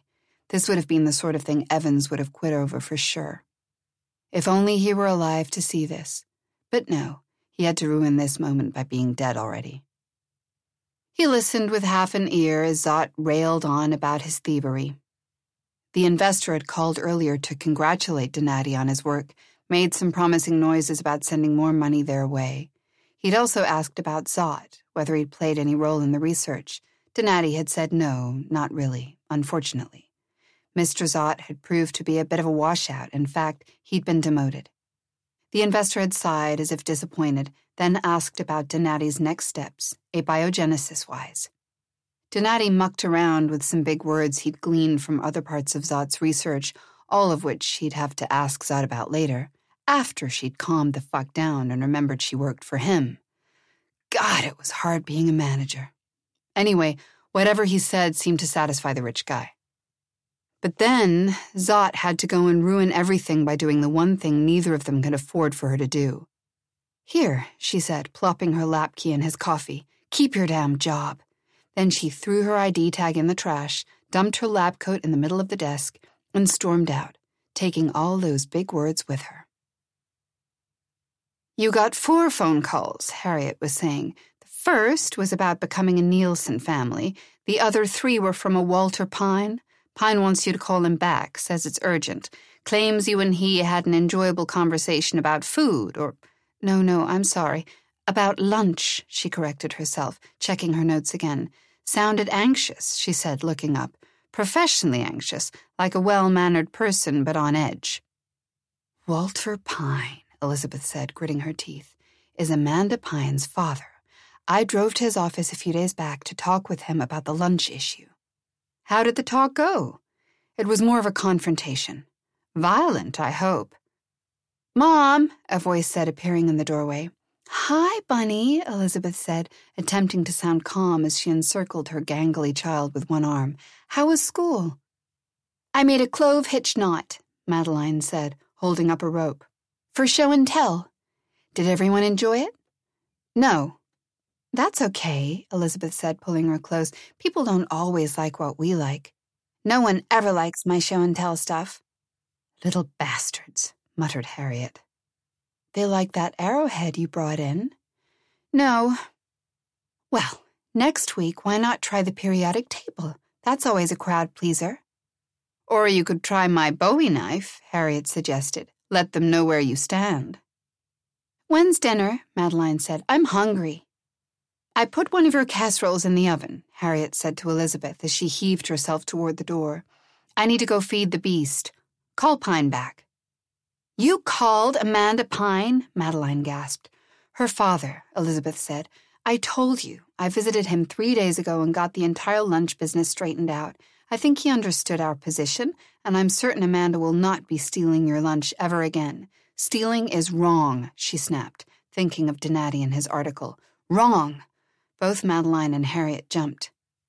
Speaker 1: This would have been the sort of thing Evans would have quit over for sure. If only he were alive to see this. But no, he had to ruin this moment by being dead already. He listened with half an ear as Zot railed on about his thievery. The investor had called earlier to congratulate Donati on his work, made some promising noises about sending more money their way. He'd also asked about Zot, whether he'd played any role in the research. Donati had said no, not really, unfortunately. Mr. Zot had proved to be a bit of a washout. In fact, he'd been demoted. The investor had sighed as if disappointed, then asked about Donati's next steps, abiogenesis-wise. Donati mucked around with some big words he'd gleaned from other parts of Zot's research, all of which he'd have to ask Zot about later, after she'd calmed the fuck down and remembered she worked for him. God, it was hard being a manager. Anyway, whatever he said seemed to satisfy the rich guy. But then, Zot had to go and ruin everything by doing the one thing neither of them could afford for her to do. Here, she said, plopping her lap key in his coffee, keep your damn job. Then she threw her ID tag in the trash, dumped her lab coat in the middle of the desk, and stormed out, taking all those big words with her. You got 4 phone calls, Harriet was saying. The first was about becoming a Nielsen family. The other 3 were from a Walter Pine. Pine wants you to call him back, says it's urgent. Claims you and he had an enjoyable conversation about food, or... No, I'm sorry. About lunch, she corrected herself, checking her notes again. Sounded anxious, she said, looking up. Professionally anxious, like a well-mannered person, but on edge. Walter Pine, Elizabeth said, gritting her teeth, is Amanda Pine's father. I drove to his office a few days back to talk with him about the lunch issue. How did the talk go? It was more of a confrontation. Violent, I hope. Mom, a voice said, appearing in the doorway. Hi, Bunny, Elizabeth said, attempting to sound calm as she encircled her gangly child with one arm. How was school? I made a clove hitch knot, Madeline said, holding up a rope. For show and tell. Did everyone enjoy it? No. That's okay, Elizabeth said, pulling her close. People don't always like what we like. No one ever likes my show and tell stuff. Little bastards, muttered Harriet. They like that arrowhead you brought in? No. Well, next week, why not try the periodic table? That's always a crowd pleaser. Or you could try my Bowie knife, Harriet suggested. Let them know where you stand. When's dinner? Madeline said. I'm hungry. I put one of your casseroles in the oven, Harriet said to Elizabeth as she heaved herself toward the door. I need to go feed the beast. Call Pine back. You called Amanda Pine? Madeline gasped. Her father, Elizabeth said. I told you. I visited him 3 days ago and got the entire lunch business straightened out. I think he understood our position, and I'm certain Amanda will not be stealing your lunch ever again. Stealing is wrong, she snapped, thinking of Donati and his article. Wrong. Both Madeline and Harriet jumped.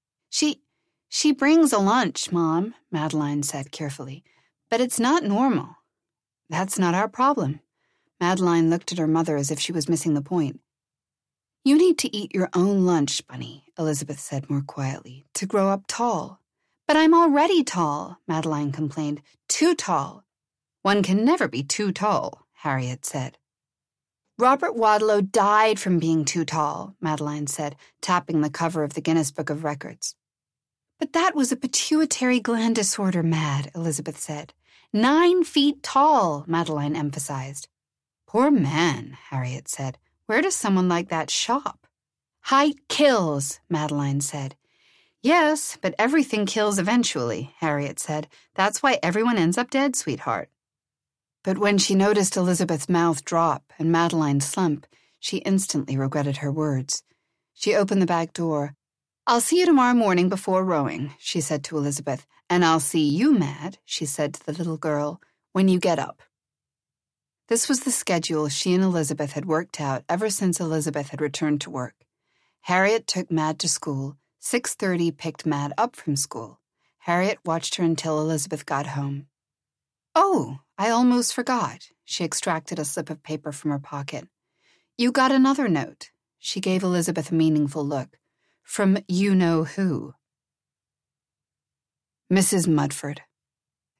Speaker 1: She brings a lunch, Mom, Madeline said carefully. But it's not normal. That's not our problem. Madeline looked at her mother as if she was missing the point. You need to eat your own lunch, Bunny, Elizabeth said more quietly, to grow up tall. But I'm already tall, Madeline complained. Too tall. One can never be too tall, Harriet said. Robert Wadlow died from being too tall, Madeline said, tapping the cover of the Guinness Book of Records. But that was a pituitary gland disorder, Mad, Elizabeth said. 9 feet tall, Madeline emphasized. Poor man, Harriet said. Where does someone like that shop? Height kills, Madeline said. Yes, but everything kills eventually, Harriet said. That's why everyone ends up dead, sweetheart. But when she noticed Elizabeth's mouth drop and Madeline slump, she instantly regretted her words. She opened the back door. I'll see you tomorrow morning before rowing, she said to Elizabeth. And I'll see you, Mad, she said to the little girl, when you get up. This was the schedule she and Elizabeth had worked out ever since Elizabeth had returned to work. Harriet took Mad to school. 6:30 picked Mad up from school. Harriet watched her until Elizabeth got home. Oh, I almost forgot. She extracted a slip of paper from her pocket. You got another note. She gave Elizabeth a meaningful look. From you-know-who. Mrs. Mudford.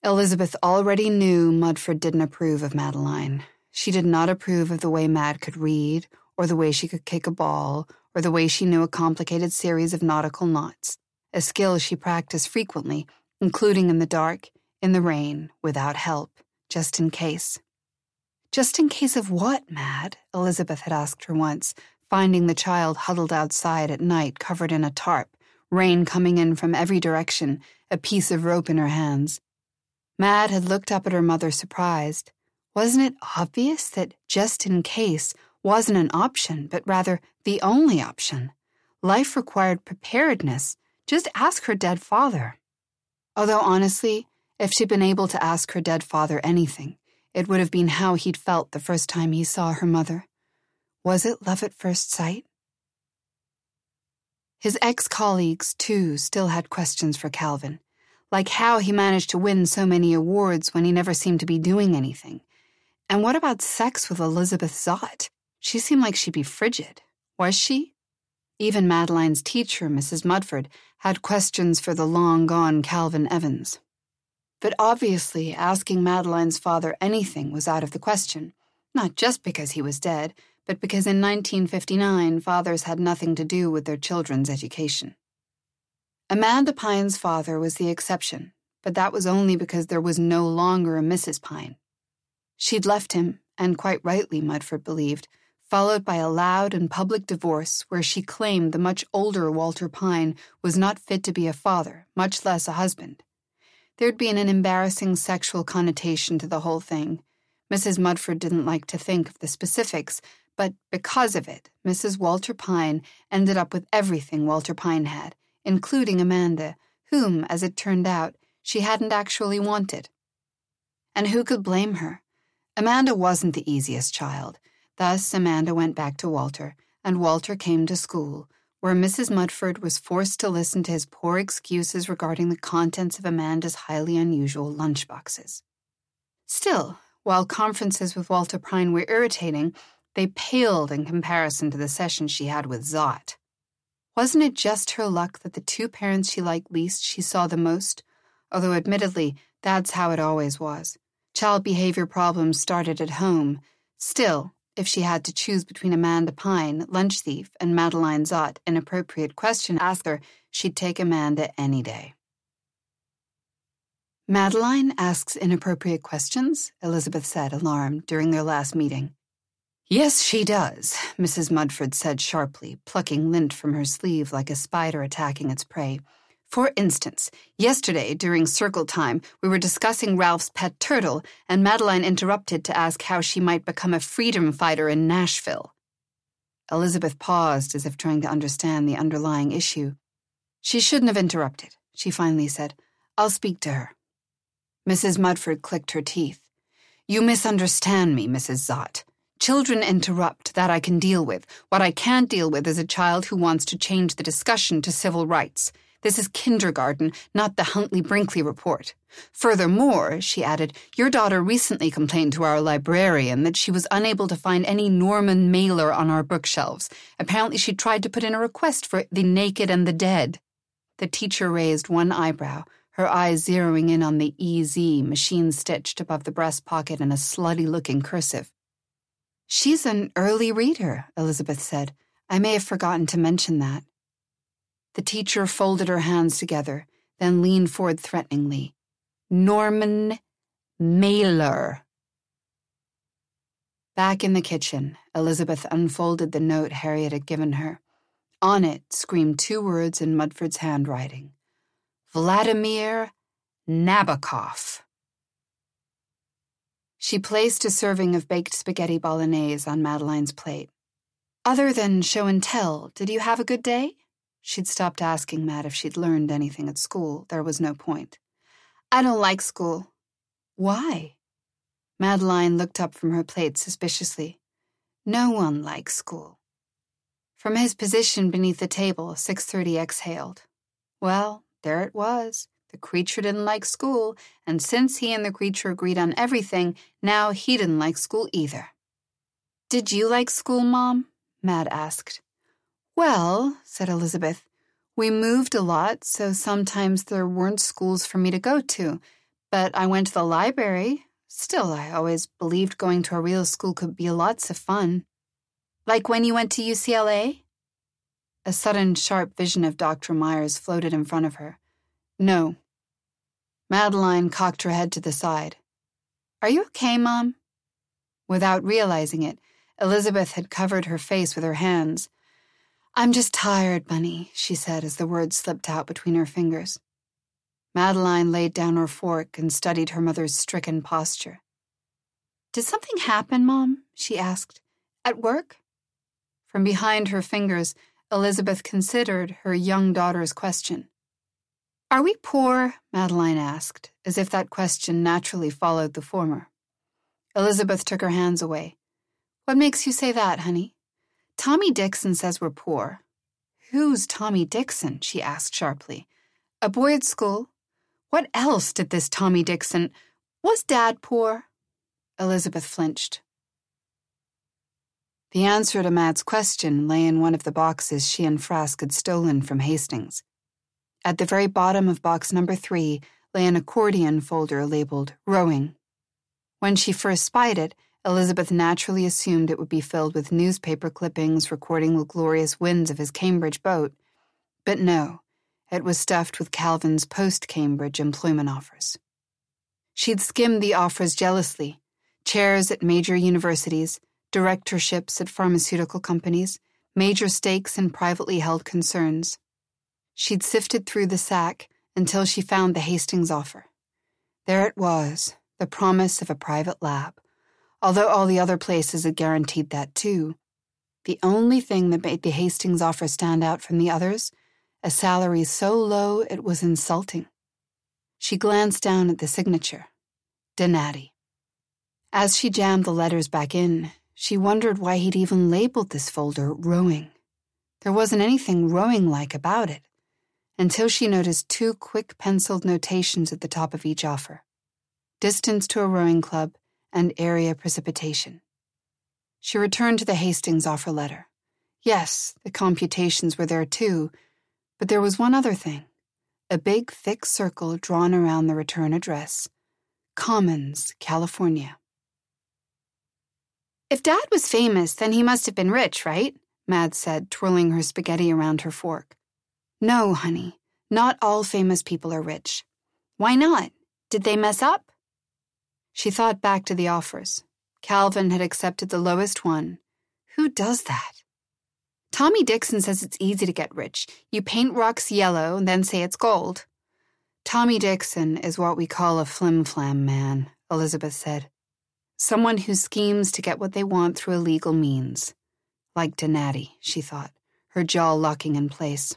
Speaker 1: Elizabeth already knew Mudford didn't approve of Madeline. She did not approve of the way Mad could read, or the way she could kick a ball, or the way she knew a complicated series of nautical knots, a skill she practiced frequently, including in the dark, in the rain, without help, just in case. Just in case of what, Mad? Elizabeth had asked her once, finding the child huddled outside at night covered in a tarp, rain coming in from every direction, a piece of rope in her hands. Mad had looked up at her mother surprised. Wasn't it obvious that just in case wasn't an option, but rather the only option? Life required preparedness. Just ask her dead father. Although honestly, if she'd been able to ask her dead father anything, it would have been how he'd felt the first time he saw her mother. Was it love at first sight? His ex-colleagues, too, still had questions for Calvin, like how he managed to win so many awards when he never seemed to be doing anything. And what about sex with Elizabeth Zott? She seemed like she'd be frigid. Was she? Even Madeline's teacher, Mrs. Mudford, had questions for the long-gone Calvin Evans. But obviously, asking Madeline's father anything was out of the question, not just because he was dead, but because in 1959 fathers had nothing to do with their children's education. Amanda Pine's father was the exception, but that was only because there was no longer a Mrs. Pine. She'd left him, and quite rightly, Mudford believed, followed by a loud and public divorce where she claimed the much older Walter Pine was not fit to be a father, much less a husband. There'd been an embarrassing sexual connotation to the whole thing. Mrs. Mudford didn't like to think of the specifics, but because of it, Mrs. Walter Pine ended up with everything Walter Pine had, including Amanda, whom, as it turned out, she hadn't actually wanted. And who could blame her? Amanda wasn't the easiest child. Thus, Amanda went back to Walter, and Walter came to school, where Mrs. Mudford was forced to listen to his poor excuses regarding the contents of Amanda's highly unusual lunchboxes. Still, while conferences with Walter Pine were irritating, they paled in comparison to the sessions she had with Zott. Wasn't it just her luck that the two parents she liked least she saw the most? Although admittedly, that's how it always was. Child behavior problems started at home. Still, if she had to choose between Amanda Pine, lunch thief, and Madeline Zott, an appropriate question asker, she'd take Amanda any day. Madeline asks inappropriate questions, Elizabeth said, alarmed, during their last meeting. Yes, she does, Mrs. Mudford said sharply, plucking lint from her sleeve like a spider attacking its prey. For instance, yesterday, during circle time, we were discussing Ralph's pet turtle, and Madeline interrupted to ask how she might become a freedom fighter in Nashville. Elizabeth paused as if trying to understand the underlying issue. She shouldn't have interrupted, she finally said. I'll speak to her. Mrs. Mudford clicked her teeth. You misunderstand me, Mrs. Zott. Children interrupt, that I can deal with. What I can't deal with is a child who wants to change the discussion to civil rights. This is kindergarten, not the Huntley-Brinkley report. Furthermore, she added, your daughter recently complained to our librarian that she was unable to find any Norman Mailer on our bookshelves. Apparently she tried to put in a request for The Naked and the Dead. The teacher raised one eyebrow, her eyes zeroing in on the EZ machine-stitched above the breast pocket in a slutty-looking cursive. She's an early reader, Elizabeth said. I may have forgotten to mention that. The teacher folded her hands together, then leaned forward threateningly. Norman Mailer. Back in the kitchen, Elizabeth unfolded the note Harriet had given her. On it screamed two words in Mudford's handwriting. Vladimir Nabokov. She placed a serving of baked spaghetti bolognese on Madeline's plate. Other than show and tell, did you have a good day? She'd stopped asking Mad if she'd learned anything at school. There was no point. I don't like school. Why? Madeline looked up from her plate suspiciously. No one likes school. From his position beneath the table, 630 exhaled. Well, there it was. The creature didn't like school, and since he and the creature agreed on everything, now he didn't like school either. Did you like school, Mom? Mad asked. Well, said Elizabeth, we moved a lot, so sometimes there weren't schools for me to go to. But I went to the library. Still, I always believed going to a real school could be lots of fun. Like when you went to UCLA? A sudden, sharp vision of Dr. Myers floated in front of her. No. Madeline cocked her head to the side. Are you okay, Mom? Without realizing it, Elizabeth had covered her face with her hands. I'm just tired, Bunny, she said as the words slipped out between her fingers. Madeline laid down her fork and studied her mother's stricken posture. Did something happen, Mom? She asked. At work? From behind her fingers, Elizabeth considered her young daughter's question. Are we poor? Madeline asked, as if that question naturally followed the former. Elizabeth took her hands away. What makes you say that, honey? Tommy Dixon says we're poor. Who's Tommy Dixon? She asked sharply. A boy at school? What else did this Tommy Dixon... Was Dad poor? Elizabeth flinched. The answer to Mad's question lay in one of the boxes she and Frask had stolen from Hastings. At the very bottom of box number 3 lay an accordion folder labeled Rowing. When she first spied it, Elizabeth naturally assumed it would be filled with newspaper clippings recording the glorious winds of his Cambridge boat. But no, it was stuffed with Calvin's post-Cambridge employment offers. She'd skimmed the offers jealously. Chairs at major universities, directorships at pharmaceutical companies, major stakes in privately held concerns. She'd sifted through the sack until she found the Hastings offer. There it was, the promise of a private lab, although all the other places had guaranteed that too. The only thing that made the Hastings offer stand out from the others, a salary so low it was insulting. She glanced down at the signature, Donati. As she jammed the letters back in, she wondered why he'd even labeled this folder Rowing. There wasn't anything rowing-like about it, until she noticed 2 quick penciled notations at the top of each offer. Distance to a rowing club and area precipitation. She returned to the Hastings offer letter. Yes, the computations were there too, but there was one other thing. A big, thick circle drawn around the return address. Commons, California. If Dad was famous, then he must have been rich, right? Mad said, twirling her spaghetti around her fork. No, honey, not all famous people are rich. Why not? Did they mess up? She thought back to the offers. Calvin had accepted the lowest one. Who does that? Tommy Dixon says it's easy to get rich. You paint rocks yellow and then say it's gold. Tommy Dixon is what we call a flim-flam man, Elizabeth said. Someone who schemes to get what they want through illegal means. Like Donati, she thought, her jaw locking in place.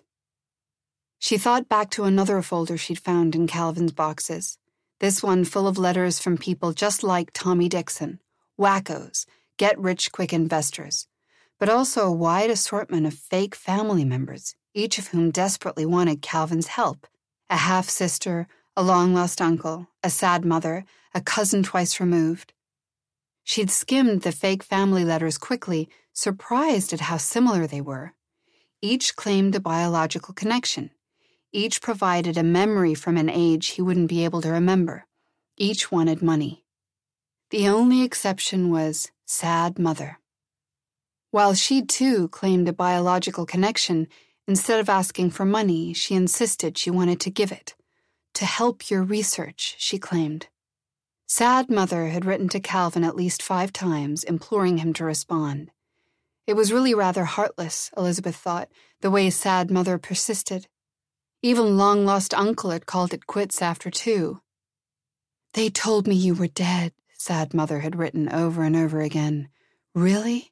Speaker 1: She thought back to another folder she'd found in Calvin's boxes. This one full of letters from people just like Tommy Dixon, wackos, get-rich-quick investors, but also a wide assortment of fake family members, each of whom desperately wanted Calvin's help. A half-sister, a long-lost uncle, a sad mother, a cousin twice removed. She'd skimmed the fake family letters quickly, surprised at how similar they were. Each claimed a biological connection. Each provided a memory from an age he wouldn't be able to remember. Each wanted money. The only exception was sad mother. While she, too, claimed a biological connection, instead of asking for money, she insisted she wanted to give it. To help your research, she claimed. Sad mother had written to Calvin at least 5 times, imploring him to respond. It was really rather heartless, Elizabeth thought, the way sad mother persisted. Even long-lost uncle had called it quits after 2. They told me you were dead, sad mother had written over and over again. Really?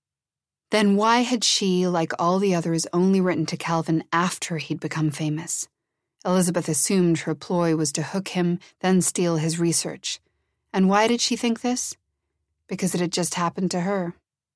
Speaker 1: Then why had she, like all the others, only written to Calvin after he'd become famous? Elizabeth assumed her ploy was to hook him, then steal his research. And why did she think this? Because it had just happened to her.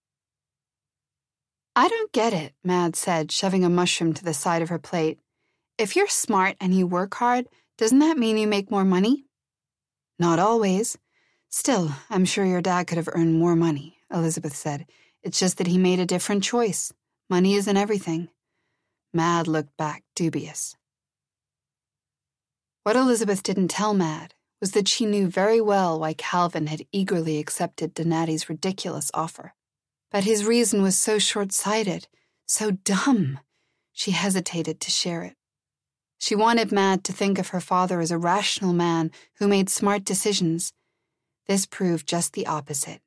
Speaker 1: I don't get it, Mad said, shoving a mushroom to the side of her plate. If you're smart and you work hard, doesn't that mean you make more money? Not always. Still, I'm sure your dad could have earned more money, Elizabeth said. It's just that he made a different choice. Money isn't everything. Mad looked back, dubious. What Elizabeth didn't tell Mad was that she knew very well why Calvin had eagerly accepted Donati's ridiculous offer. But his reason was so short-sighted, so dumb, she hesitated to share it. She wanted Mad to think of her father as a rational man who made smart decisions. This proved just the opposite.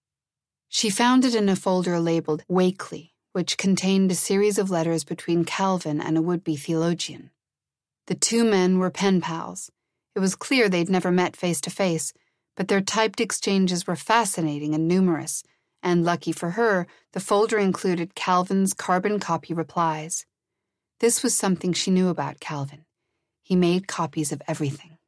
Speaker 1: She found it in a folder labeled Wakely, which contained a series of letters between Calvin and a would-be theologian. The two men were pen pals. It was clear they'd never met face-to-face, but their typed exchanges were fascinating and numerous, and lucky for her, the folder included Calvin's carbon copy replies. This was something she knew about Calvin. He made copies of everything.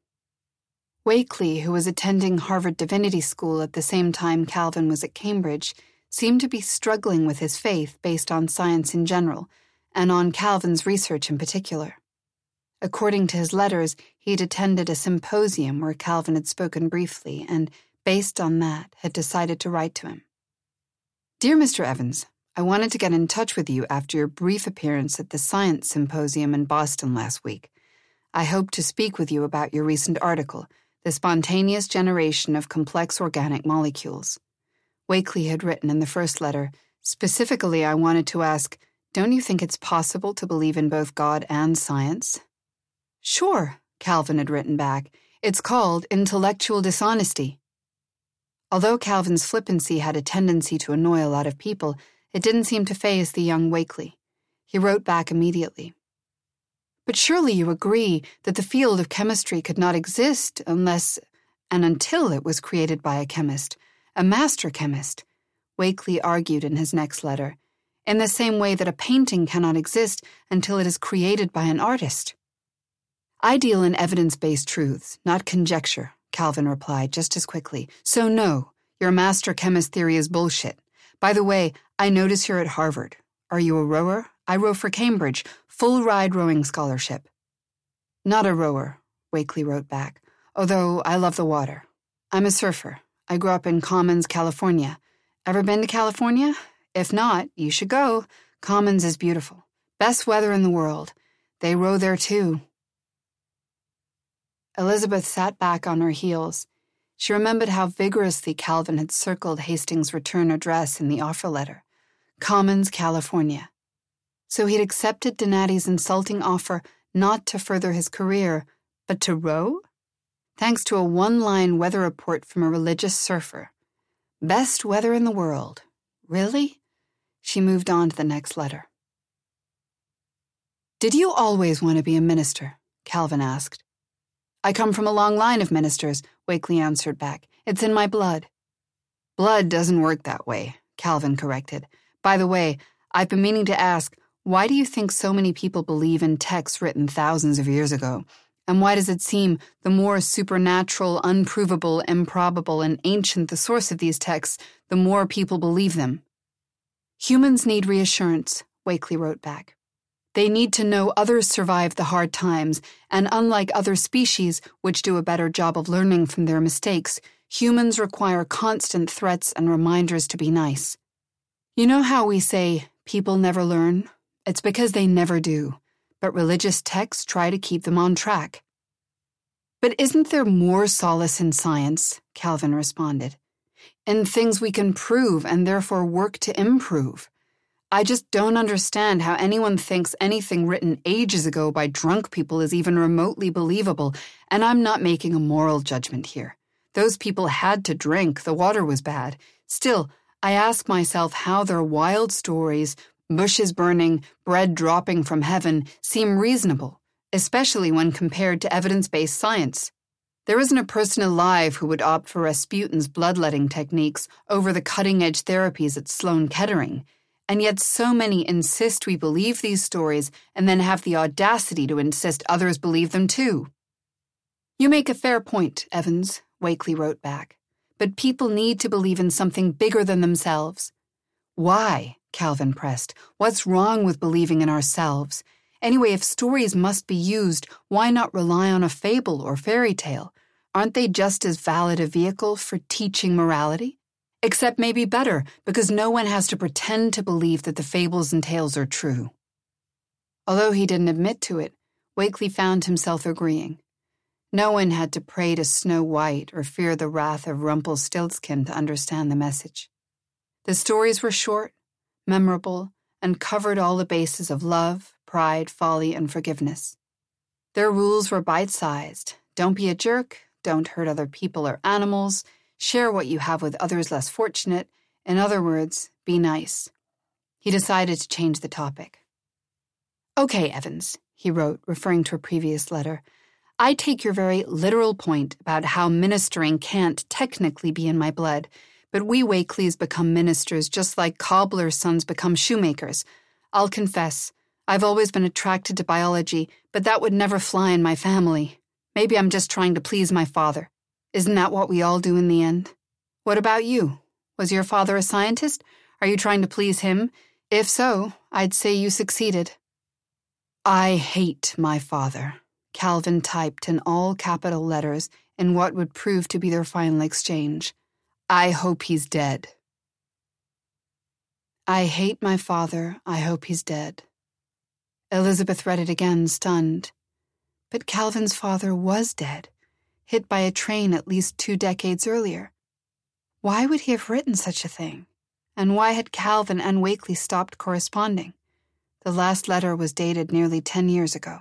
Speaker 1: Wakely, who was attending Harvard Divinity School at the same time Calvin was at Cambridge, seemed to be struggling with his faith based on science in general, and on Calvin's research in particular. According to his letters, he'd attended a symposium where Calvin had spoken briefly and, based on that, had decided to write to him. Dear Mr. Evans, I wanted to get in touch with you after your brief appearance at the Science Symposium in Boston last week. I hope to speak with you about your recent article, The Spontaneous Generation of Complex Organic Molecules. Wakely had written in the first letter, specifically I wanted to ask, don't you think it's possible to believe in both God and science? Sure, Calvin had written back. It's called intellectual dishonesty. Although Calvin's flippancy had a tendency to annoy a lot of people, it didn't seem to faze the young Wakely. He wrote back immediately. But surely you agree that the field of chemistry could not exist unless and until it was created by a chemist, a master chemist, Wakely argued in his next letter, in the same way that a painting cannot exist until it is created by an artist. I deal in evidence-based truths, not conjecture, Calvin replied just as quickly. So no, your master chemist theory is bullshit. By the way, I notice you're at Harvard. Are you a rower? I row for Cambridge, full ride rowing scholarship. Not a rower, Wakely wrote back, although I love the water. I'm a surfer. I grew up in Commons, California. Ever been to California? If not, you should go. Commons is beautiful. Best weather in the world. They row there too. Elizabeth sat back on her heels. She remembered how vigorously Calvin had circled Hastings' return address in the offer letter. Commons, California. So he'd accepted Donati's insulting offer not to further his career, but to row? Thanks to a one-line weather report from a religious surfer. Best weather in the world. Really? She moved on to the next letter. Did you always want to be a minister? Calvin asked. I come from a long line of ministers, Wakely answered back. It's in my blood. Blood doesn't work that way, Calvin corrected. By the way, I've been meaning to ask, why do you think so many people believe in texts written thousands of years ago? And why does it seem the more supernatural, unprovable, improbable, and ancient the source of these texts, the more people believe them? Humans need reassurance, Wakely wrote back. They need to know others survived the hard times, and unlike other species, which do a better job of learning from their mistakes, humans require constant threats and reminders to be nice. You know how we say, people never learn? It's because they never do, but religious texts try to keep them on track. But isn't there more solace in science? Calvin responded. In things we can prove and therefore work to improve. I just don't understand how anyone thinks anything written ages ago by drunk people is even remotely believable, and I'm not making a moral judgment here. Those people had to drink, the water was bad. Still, I ask myself how their wild stories, bushes burning, bread dropping from heaven, seem reasonable, especially when compared to evidence-based science. There isn't a person alive who would opt for Rasputin's bloodletting techniques over the cutting-edge therapies at Sloan Kettering. And yet so many insist we believe these stories and then have the audacity to insist others believe them too. You make a fair point, Evans, Wakely wrote back. But people need to believe in something bigger than themselves. Why? Calvin pressed. What's wrong with believing in ourselves? Anyway, if stories must be used, why not rely on a fable or fairy tale? Aren't they just as valid a vehicle for teaching morality? Except maybe better, because no one has to pretend to believe that the fables and tales are true. Although he didn't admit to it, Wakely found himself agreeing. No one had to pray to Snow White or fear the wrath of Rumpelstiltskin to understand the message. The stories were short, memorable, and covered all the bases of love, pride, folly, and forgiveness. Their rules were bite-sized. Don't be a jerk, don't hurt other people or animals, share what you have with others less fortunate. In other words, be nice. He decided to change the topic. "Okay, Evans," he wrote, referring to a previous letter, "I take your very literal point about how ministering can't technically be in my blood, but we Wakeleys become ministers just like cobblers' sons become shoemakers. I'll confess, I've always been attracted to biology, but that would never fly in my family. Maybe I'm just trying to please my father. Isn't that what we all do in the end? What about you? Was your father a scientist? Are you trying to please him? If so, I'd say you succeeded." "I hate my father," Calvin typed in all capital letters in what would prove to be their final exchange. "I hope he's dead." "I hate my father. I hope he's dead." Elizabeth read it again, stunned. But Calvin's father was dead, hit by a train at least 2 decades earlier. Why would he have written such a thing? And why had Calvin and Wakeley stopped corresponding? The last letter was dated nearly 10 years ago.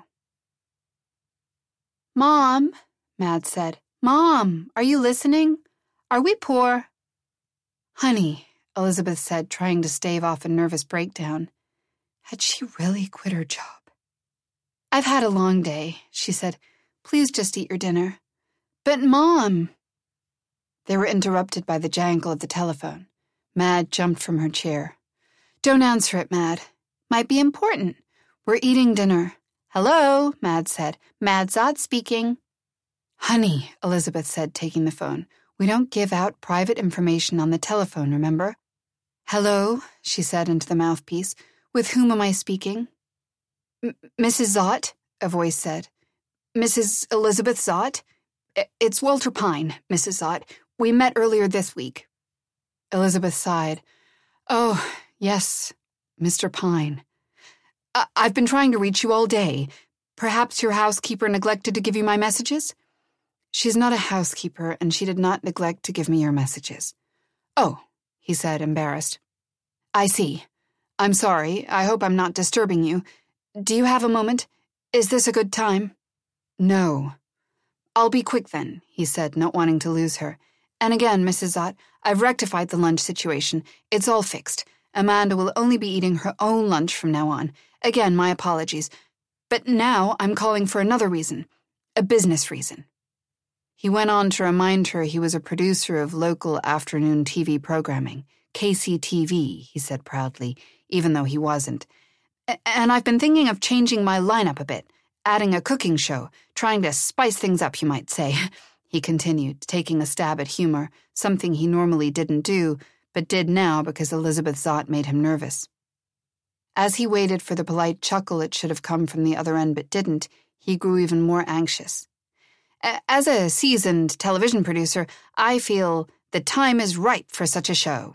Speaker 1: "Mom," Mad said. "Mom, are you listening? Are we poor?" "Honey," Elizabeth said, trying to stave off a nervous breakdown. Had she really quit her job? "I've had a long day," she said. "Please just eat your dinner." "But Mom—" They were interrupted by the jangle of the telephone. Mad jumped from her chair. "Don't answer it, Mad. Might be important. We're eating dinner." "Hello," Mad said. "Madzot speaking." "Honey," Elizabeth said, taking the phone. "We don't give out private information on the telephone, remember?" "Hello," she said into the mouthpiece. "With whom am I speaking?" "Mrs. Zott," a voice said. "Mrs. Elizabeth Zott? It's Walter Pine, Mrs. Zott. We met earlier this week." Elizabeth sighed. "Oh, yes, Mr. Pine. I've been trying to reach you all day. Perhaps your housekeeper neglected to give you my messages?" "She's not a housekeeper, and she did not neglect to give me your messages." "Oh," he said, embarrassed. "I see. I'm sorry. I hope I'm not disturbing you. Do you have a moment? Is this a good time?" "No." "I'll be quick then," he said, not wanting to lose her. "And again, Mrs. Zott, I've rectified the lunch situation. It's all fixed. Amanda will only be eating her own lunch from now on. Again, my apologies. But now I'm calling for another reason. A business reason." He went on to remind her he was a producer of local afternoon TV programming. KCTV, he said proudly, even though he wasn't. "And I've been thinking of changing my lineup a bit, adding a cooking show, trying to spice things up, you might say," he continued, taking a stab at humor, something he normally didn't do, but did now because Elizabeth Zott made him nervous. As he waited for the polite chuckle it should have come from the other end but didn't, he grew even more anxious. "As a seasoned television producer, I feel the time is ripe for such a show."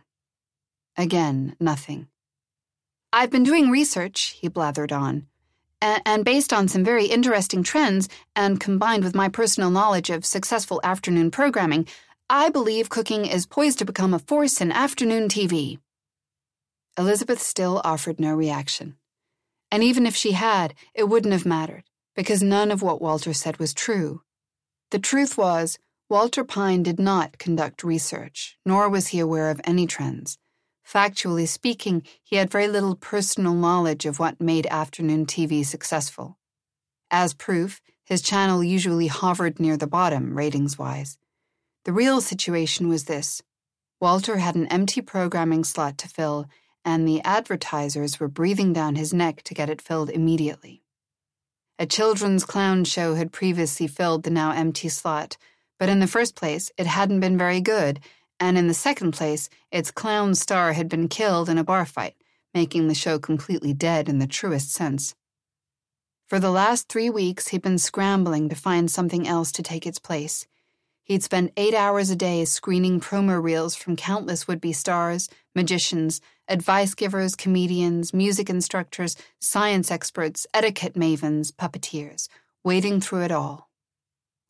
Speaker 1: Again, nothing. "I've been doing research," he blathered on, "and based on some very interesting trends, and combined with my personal knowledge of successful afternoon programming, I believe cooking is poised to become a force in afternoon TV." Elizabeth still offered no reaction. And even if she had, it wouldn't have mattered, because none of what Walter said was true. The truth was, Walter Pine did not conduct research, nor was he aware of any trends. Factually speaking, he had very little personal knowledge of what made afternoon TV successful. As proof, his channel usually hovered near the bottom, ratings-wise. The real situation was this. Walter had an empty programming slot to fill, and the advertisers were breathing down his neck to get it filled immediately. A children's clown show had previously filled the now empty slot, but in the first place, it hadn't been very good, and in the second place, its clown star had been killed in a bar fight, making the show completely dead in the truest sense. For the last 3 weeks, he'd been scrambling to find something else to take its place. He'd spend 8 hours a day screening promo reels from countless would-be stars, magicians, advice givers, comedians, music instructors, science experts, etiquette mavens, puppeteers, wading through it all.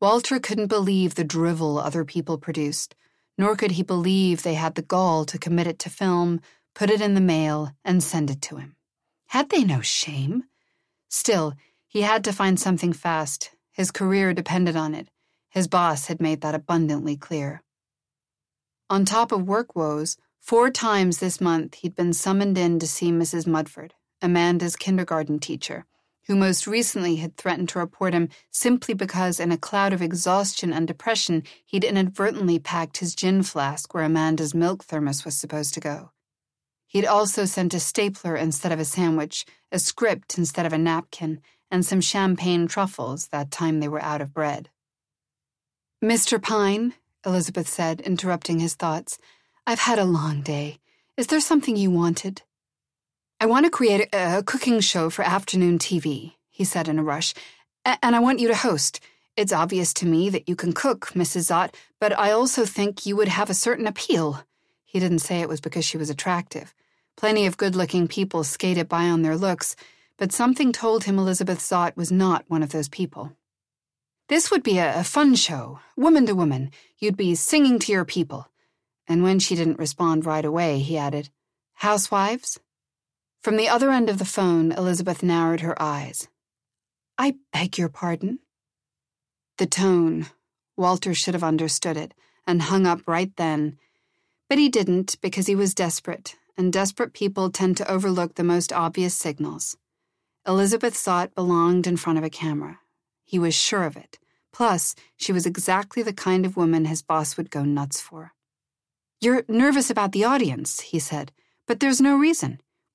Speaker 1: Walter couldn't believe the drivel other people produced, nor could he believe they had the gall to commit it to film, put it in the mail, and send it to him. Had they no shame? Still, he had to find something fast. His career depended on it. His boss had made that abundantly clear. On top of work woes, 4 times this month he'd been summoned in to see Mrs. Mudford, Amanda's kindergarten teacher, who most recently had threatened to report him simply because in a cloud of exhaustion and depression he'd inadvertently packed his gin flask where Amanda's milk thermos was supposed to go. He'd also sent a stapler instead of a sandwich, a script instead of a napkin, and some champagne truffles that time they were out of bread. "Mr. Pine," Elizabeth said, interrupting his thoughts, "I've had a long day. Is there something you wanted?" "I want to create a cooking show for afternoon TV," he said in a rush, "and I want you to host. It's obvious to me that you can cook, Mrs. Zott, but I also think you would have a certain appeal." He didn't say it was because she was attractive. Plenty of good-looking people skated by on their looks, but something told him Elizabeth Zott was not one of those people. "This would be a fun show, woman to woman. You'd be singing to your people." And when she didn't respond right away, he added, "Housewives?" From the other end of the phone, Elizabeth narrowed her eyes. "I beg your pardon?" The tone. Walter should have understood it, and hung up right then. But he didn't because he was desperate, and desperate people tend to overlook the most obvious signals. Elizabeth Zott belonged in front of a camera. He was sure of it. Plus, she was exactly the kind of woman his boss would go nuts for. "You're nervous about the audience," he said, "but there's no reason.